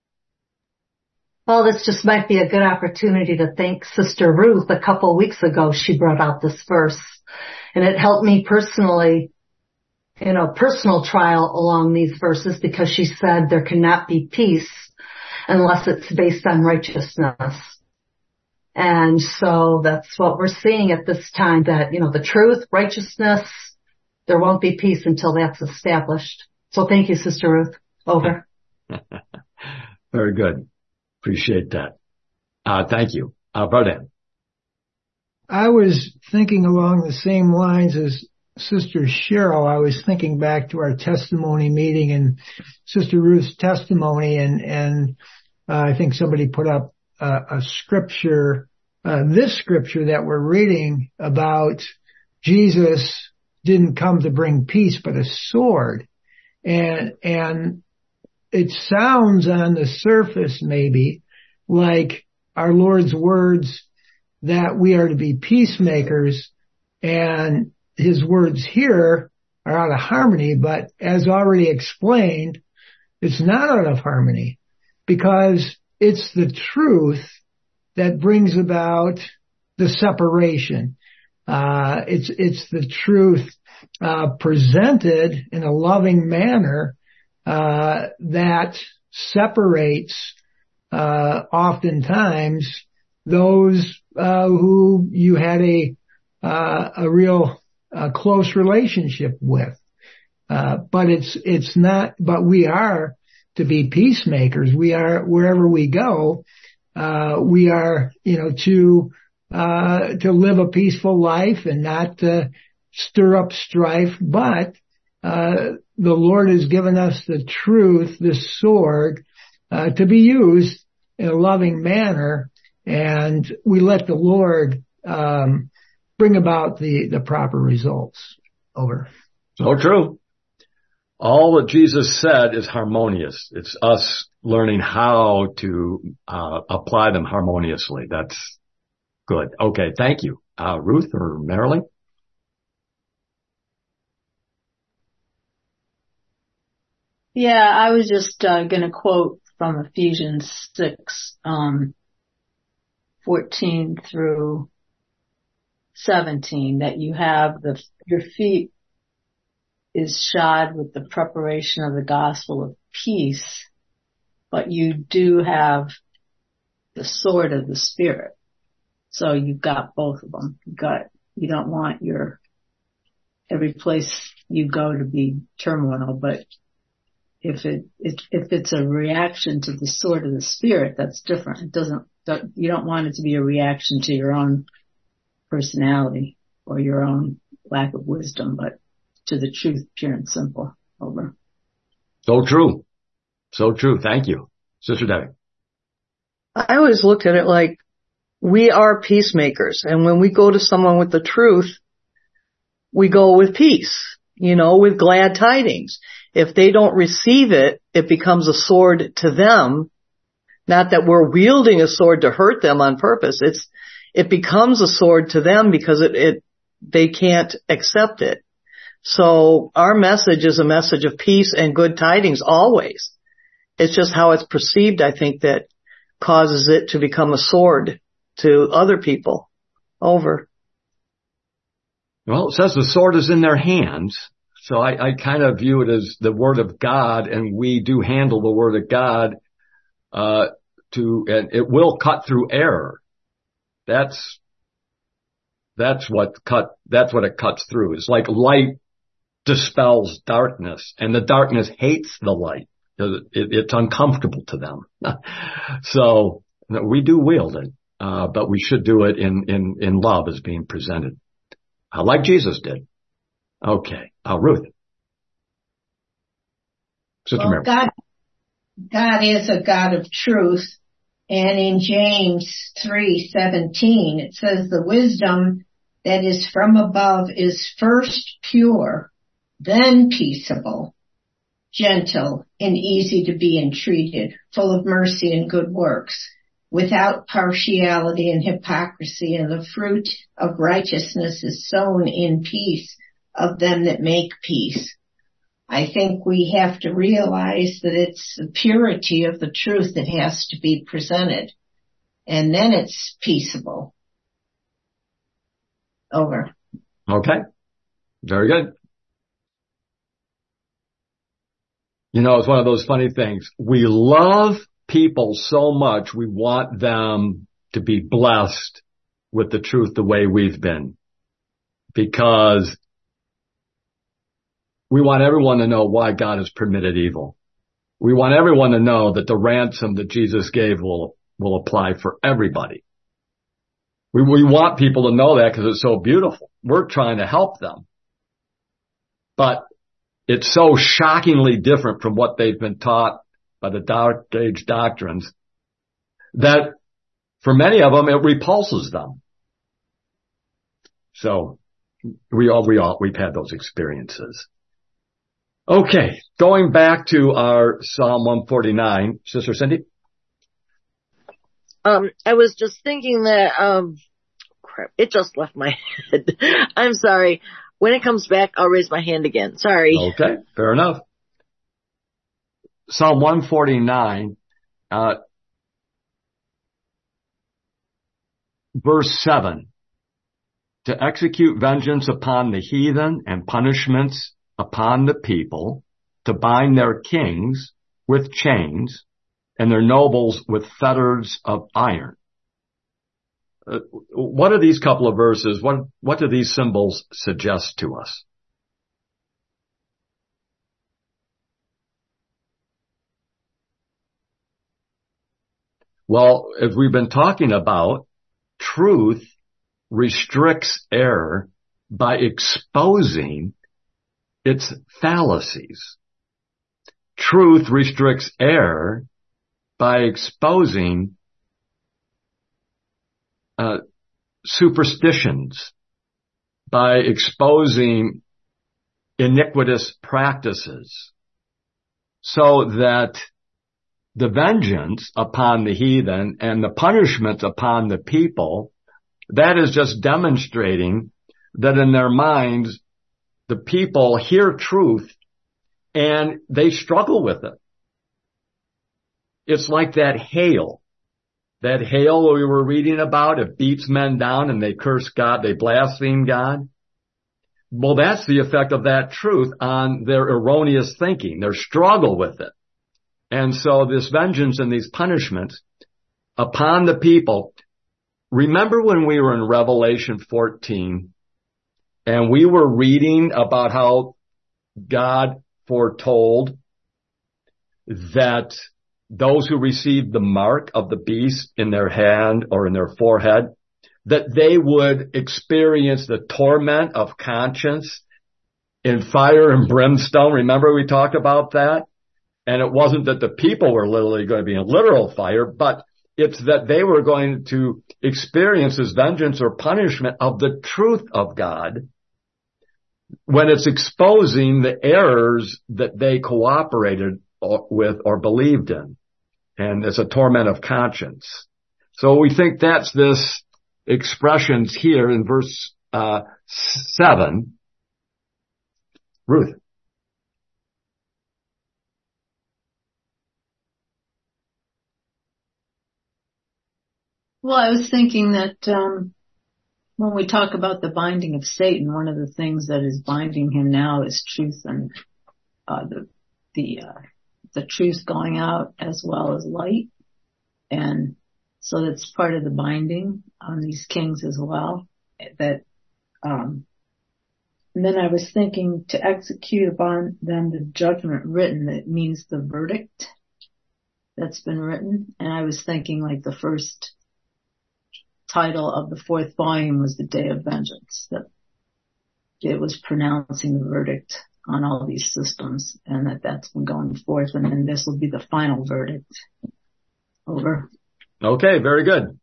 Well, this just might be a good opportunity to thank Sister Ruth. A couple of weeks ago, she brought out this verse, and it helped me personally, in a personal trial along these verses, because she said there cannot be peace unless it's based on righteousness. And so that's what we're seeing at this time, that, you know, the truth, righteousness, there won't be peace until that's established. So thank you, Sister Ruth. Over. Very good. Appreciate that. Uh, thank you. Uh, Brother. I was thinking along the same lines as Sister Cheryl. I was thinking back to our testimony meeting and Sister Ruth's testimony, and, and uh, I think somebody put up uh, a scripture, uh, this scripture that we're reading about Jesus didn't come to bring peace, but a sword. And, and it sounds on the surface maybe like our Lord's words that we are to be peacemakers, and his words here are out of harmony, but as already explained, it's not out of harmony, because it's the truth that brings about the separation. Uh, it's, it's the truth, uh, presented in a loving manner, uh, that separates, uh, oftentimes those, uh, who you had a, uh, a real, uh, close relationship with. Uh, but it's, it's not, but we are to be peacemakers. We are, wherever we go, uh, we are, you know, to, uh, to live a peaceful life and not, uh, stir up strife. But, uh, the Lord has given us the truth, this sword, uh, to be used in a loving manner. And we let the Lord, um, bring about the, the proper results. Over. So true. All that Jesus said is harmonious. It's us learning how to uh, apply them harmoniously. That's good. Okay, thank you. Uh, Ruth or Marilyn? Yeah, I was just uh, going to quote from Ephesians six, um, fourteen through seventeen, that you have the your feet is shod with the preparation of the gospel of peace, but you do have the sword of the Spirit. So you've got both of them. You got, you don't want your every place you go to be turmoil, but if it, if, if it's a reaction to the sword of the Spirit, that's different. It doesn't, you don't want it to be a reaction to your own personality or your own lack of wisdom, but to the truth, pure and simple. Over. So true. So true. Thank you. Sister Debbie. I always looked at it like we are peacemakers. And when we go to someone with the truth, we go with peace, you know, with glad tidings. If they don't receive it, it becomes a sword to them. Not that we're wielding a sword to hurt them on purpose. It's, it becomes a sword to them because it, it, they can't accept it. So our message is a message of peace and good tidings always. It's just how it's perceived, I think, that causes it to become a sword to other people. Over. Well, it says the sword is in their hands. So I, I kind of view it as the word of God, and we do handle the word of God, uh, to, and it will cut through error. That's, that's what cut, that's what it cuts through. It's like light dispels darkness, and the darkness hates the light. It, it's uncomfortable to them. So we do wield it, uh, but we should do it in, in, in love as being presented, uh, like Jesus did. Okay. Uh, Ruth. Sister well, Mary. God, God is a God of truth. And in James three seventeen, it says the wisdom that is from above is first pure, then peaceable, gentle, and easy to be entreated, full of mercy and good works, without partiality and hypocrisy, and the fruit of righteousness is sown in peace of them that make peace. I think we have to realize that it's the purity of the truth that has to be presented, and then it's peaceable. Over. Okay. Very good. You know, it's one of those funny things. We love people so much, we want them to be blessed with the truth the way we've been. Because we want everyone to know why God has permitted evil. We want everyone to know that the ransom that Jesus gave will, will apply for everybody. We, we want people to know that because it's so beautiful. We're trying to help them. But it's so shockingly different from what they've been taught by the Dark Age doctrines that for many of them, it repulses them. So we all, we all, we've had those experiences. Okay. Going back to our Psalm one forty-nine, Sister Cindy. Um, I was just thinking that, um, crap, it just left my head. I'm sorry. When it comes back, I'll raise my hand again. Sorry. Okay, fair enough. Psalm one forty-nine, uh, verse seven. To execute vengeance upon the heathen and punishments upon the people, to bind their kings with chains and their nobles with fetters of iron. Uh, what are these couple of verses? What, what do these symbols suggest to us? Well, as we've been talking about, truth restricts error by exposing its fallacies. Truth restricts error by exposing uh, superstitions, by exposing iniquitous practices, so that the vengeance upon the heathen and the punishment upon the people, that is just demonstrating that in their minds, the people hear truth and they struggle with it. It's like that hail. That hail we were reading about, it beats men down and they curse God, they blaspheme God. Well, that's the effect of that truth on their erroneous thinking, their struggle with it. And so this vengeance and these punishments upon the people. Remember when we were in Revelation fourteen And we were reading about how God foretold that those who received the mark of the beast in their hand or in their forehead, that they would experience the torment of conscience in fire and brimstone. Remember we talked about that? And it wasn't that the people were literally going to be in literal fire, but it's that they were going to experience this vengeance or punishment of the truth of God when it's exposing the errors that they cooperated with or believed in. And it's a torment of conscience. So we think that's this expressions here in verse uh seven. Ruth. Well, I was thinking that um when we talk about the binding of Satan, one of the things that is binding him now is truth and uh the the uh the truth going out as well as light. And so that's part of the binding on these kings as well. That um and then I was thinking to execute upon them the judgment written, that means the verdict that's been written. And I was thinking like the first title of the fourth volume was the Day of Vengeance, that it was pronouncing the verdict on all these systems, and that that's been going forth, and then this will be the final verdict. Over. Okay, very good.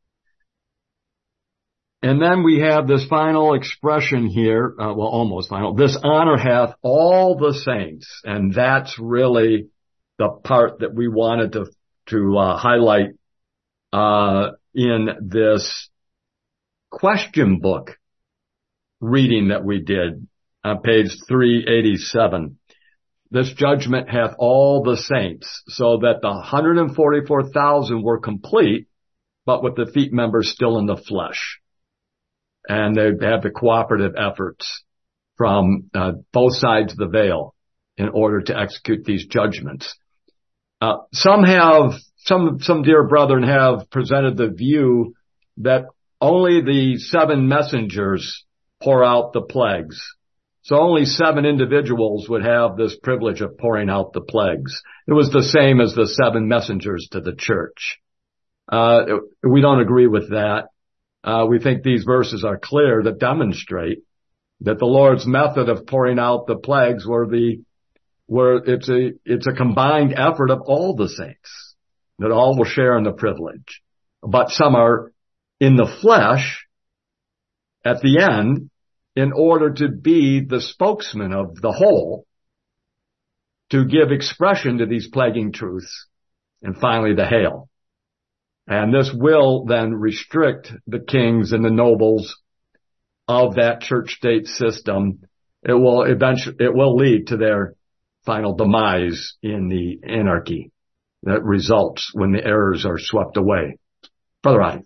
And then we have this final expression here, uh, well, almost final. This honor hath all the saints, and that's really the part that we wanted to to uh, highlight uh in this question book reading that we did on page three eighty-seven. This judgment hath all the saints, so that the one hundred forty-four thousand were complete, but with the feet members still in the flesh. And they have the cooperative efforts from uh, both sides of the veil in order to execute these judgments. Uh, some have, some, some dear brethren have presented the view that only the seven messengers pour out the plagues. So only seven individuals would have this privilege of pouring out the plagues. It was the same as the seven messengers to the church. Uh, we don't agree with that. Uh, we think these verses are clear that demonstrate that the Lord's method of pouring out the plagues were the, where it's a, it's a combined effort of all the saints, that all will share in the privilege. But some are in the flesh at the end in order to be the spokesman of the whole, to give expression to these plaguing truths, and finally the hail. And this will then restrict the kings and the nobles of that church-state system. It will eventually, it will lead to their final demise in the anarchy that results when the errors are swept away. Brother Adi.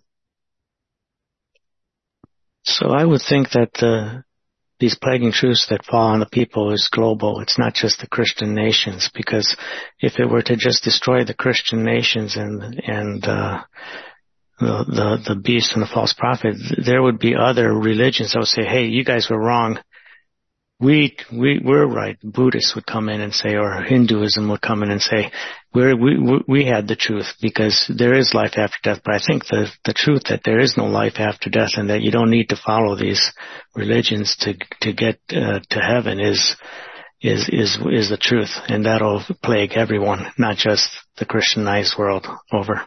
So I would think that uh, these plaguing truths that fall on the people is global. It's not just the Christian nations, because if it were to just destroy the Christian nations and and uh, the, the the beast and the false prophet, there would be other religions that would say, "Hey, you guys were wrong. We we we're right." Buddhists would come in and say, or Hinduism would come in and say, We're, we we had the truth, because there is life after death. But I think the the truth that there is no life after death, and that you don't need to follow these religions to to get uh, to heaven is is is is the truth, and that'll plague everyone, not just the Christianized world. Over.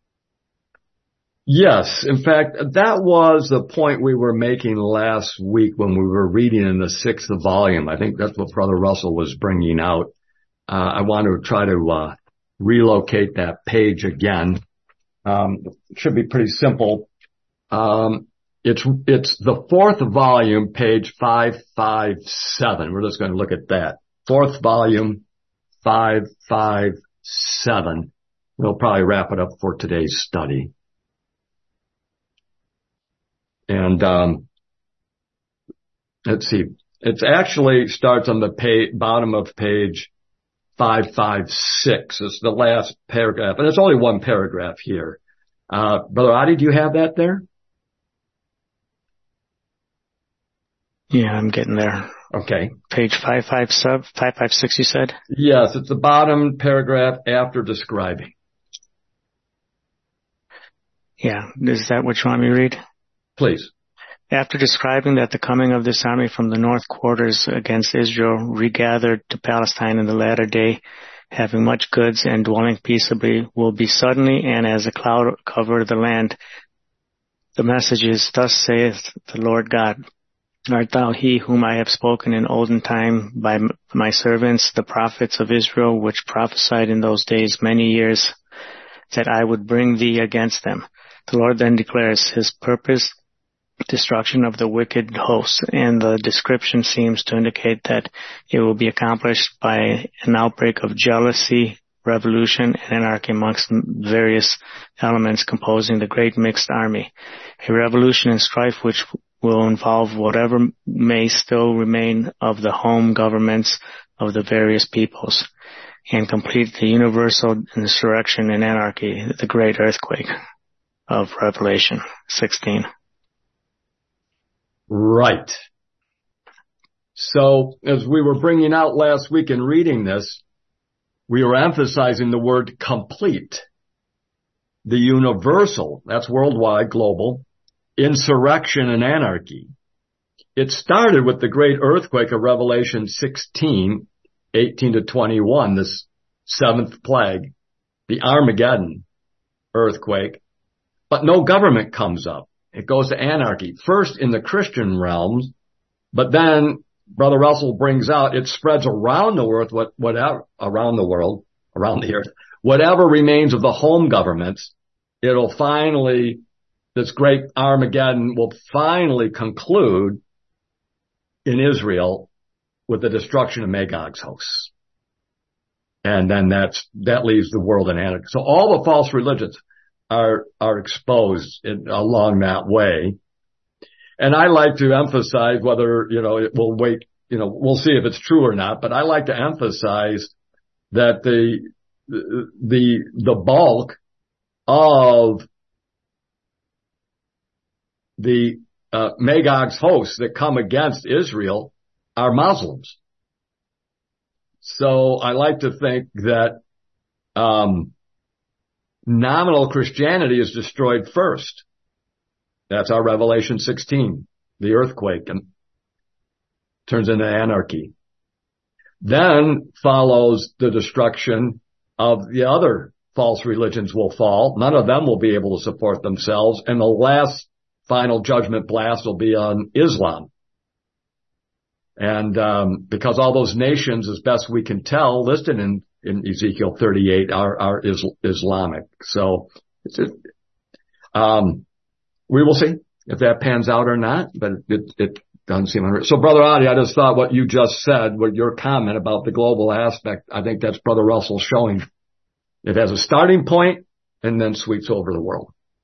Yes. In fact, that was the point we were making last week when we were reading in the sixth volume. I think that's what Brother Russell was bringing out. Uh, I want to try to uh, relocate that page again. Um, it should be pretty simple. Um, it's it's the fourth volume, page five fifty-seven. We're just going to look at that. Fourth volume, five fifty-seven. We'll probably wrap it up for today's study. And um, let's see. It actually starts on the page, bottom of page five fifty-six. It's the last paragraph, and it's only one paragraph here. Uh, Brother Adi, do you have that there? Yeah, I'm getting there. Okay. Page five five sub five five six. You said. Yes, it's the bottom paragraph after describing. Yeah, is that what you want me to read? Please. After describing that the coming of this army from the north quarters against Israel regathered to Palestine in the latter day, having much goods and dwelling peaceably, will be suddenly and as a cloud cover the land. The message is, thus saith the Lord God, art thou he whom I have spoken in olden time by my servants, the prophets of Israel, which prophesied in those days many years, that I would bring thee against them? The Lord then declares his purpose, destruction of the wicked hosts, and the description seems to indicate that it will be accomplished by an outbreak of jealousy, revolution, and anarchy amongst various elements composing the great mixed army. A revolution and strife which will involve whatever may still remain of the home governments of the various peoples, and complete the universal insurrection and anarchy, the great earthquake of Revelation sixteen. Right. So, as we were bringing out last week in reading this, we were emphasizing the word complete. The universal, that's worldwide, global, insurrection and anarchy. It started with the great earthquake of Revelation sixteen, eighteen to twenty-one, this seventh plague, the Armageddon earthquake. But no government comes up. It goes to anarchy, first in the Christian realms, but then Brother Russell brings out it spreads around the world, what, whatever, around the world, around the earth. Whatever remains of the home governments, it'll finally, this great Armageddon will finally conclude in Israel with the destruction of Magog's hosts. And then that's, that leaves the world in anarchy. So all the false religions are, are exposed in, along that way. And I like to emphasize whether, you know, it will wait, you know, we'll see if it's true or not, but I like to emphasize that the, the, the bulk of the, uh, Magog's hosts that come against Israel are Muslims. So I like to think that, um, nominal Christianity is destroyed first. That's our Revelation sixteen, the earthquake, and turns into anarchy. Then follows the destruction of the other false religions will fall. None of them will be able to support themselves. And the last final judgment blast will be on Islam. And um, because all those nations, as best we can tell, listed in, in Ezekiel thirty-eight are, are is, Islamic. So it's a, um, we will see if that pans out or not, but it, it doesn't seem unreal. So, Brother Adi, I just thought what you just said, with your comment about the global aspect, I think that's Brother Russell showing it has a starting point and then sweeps over the world.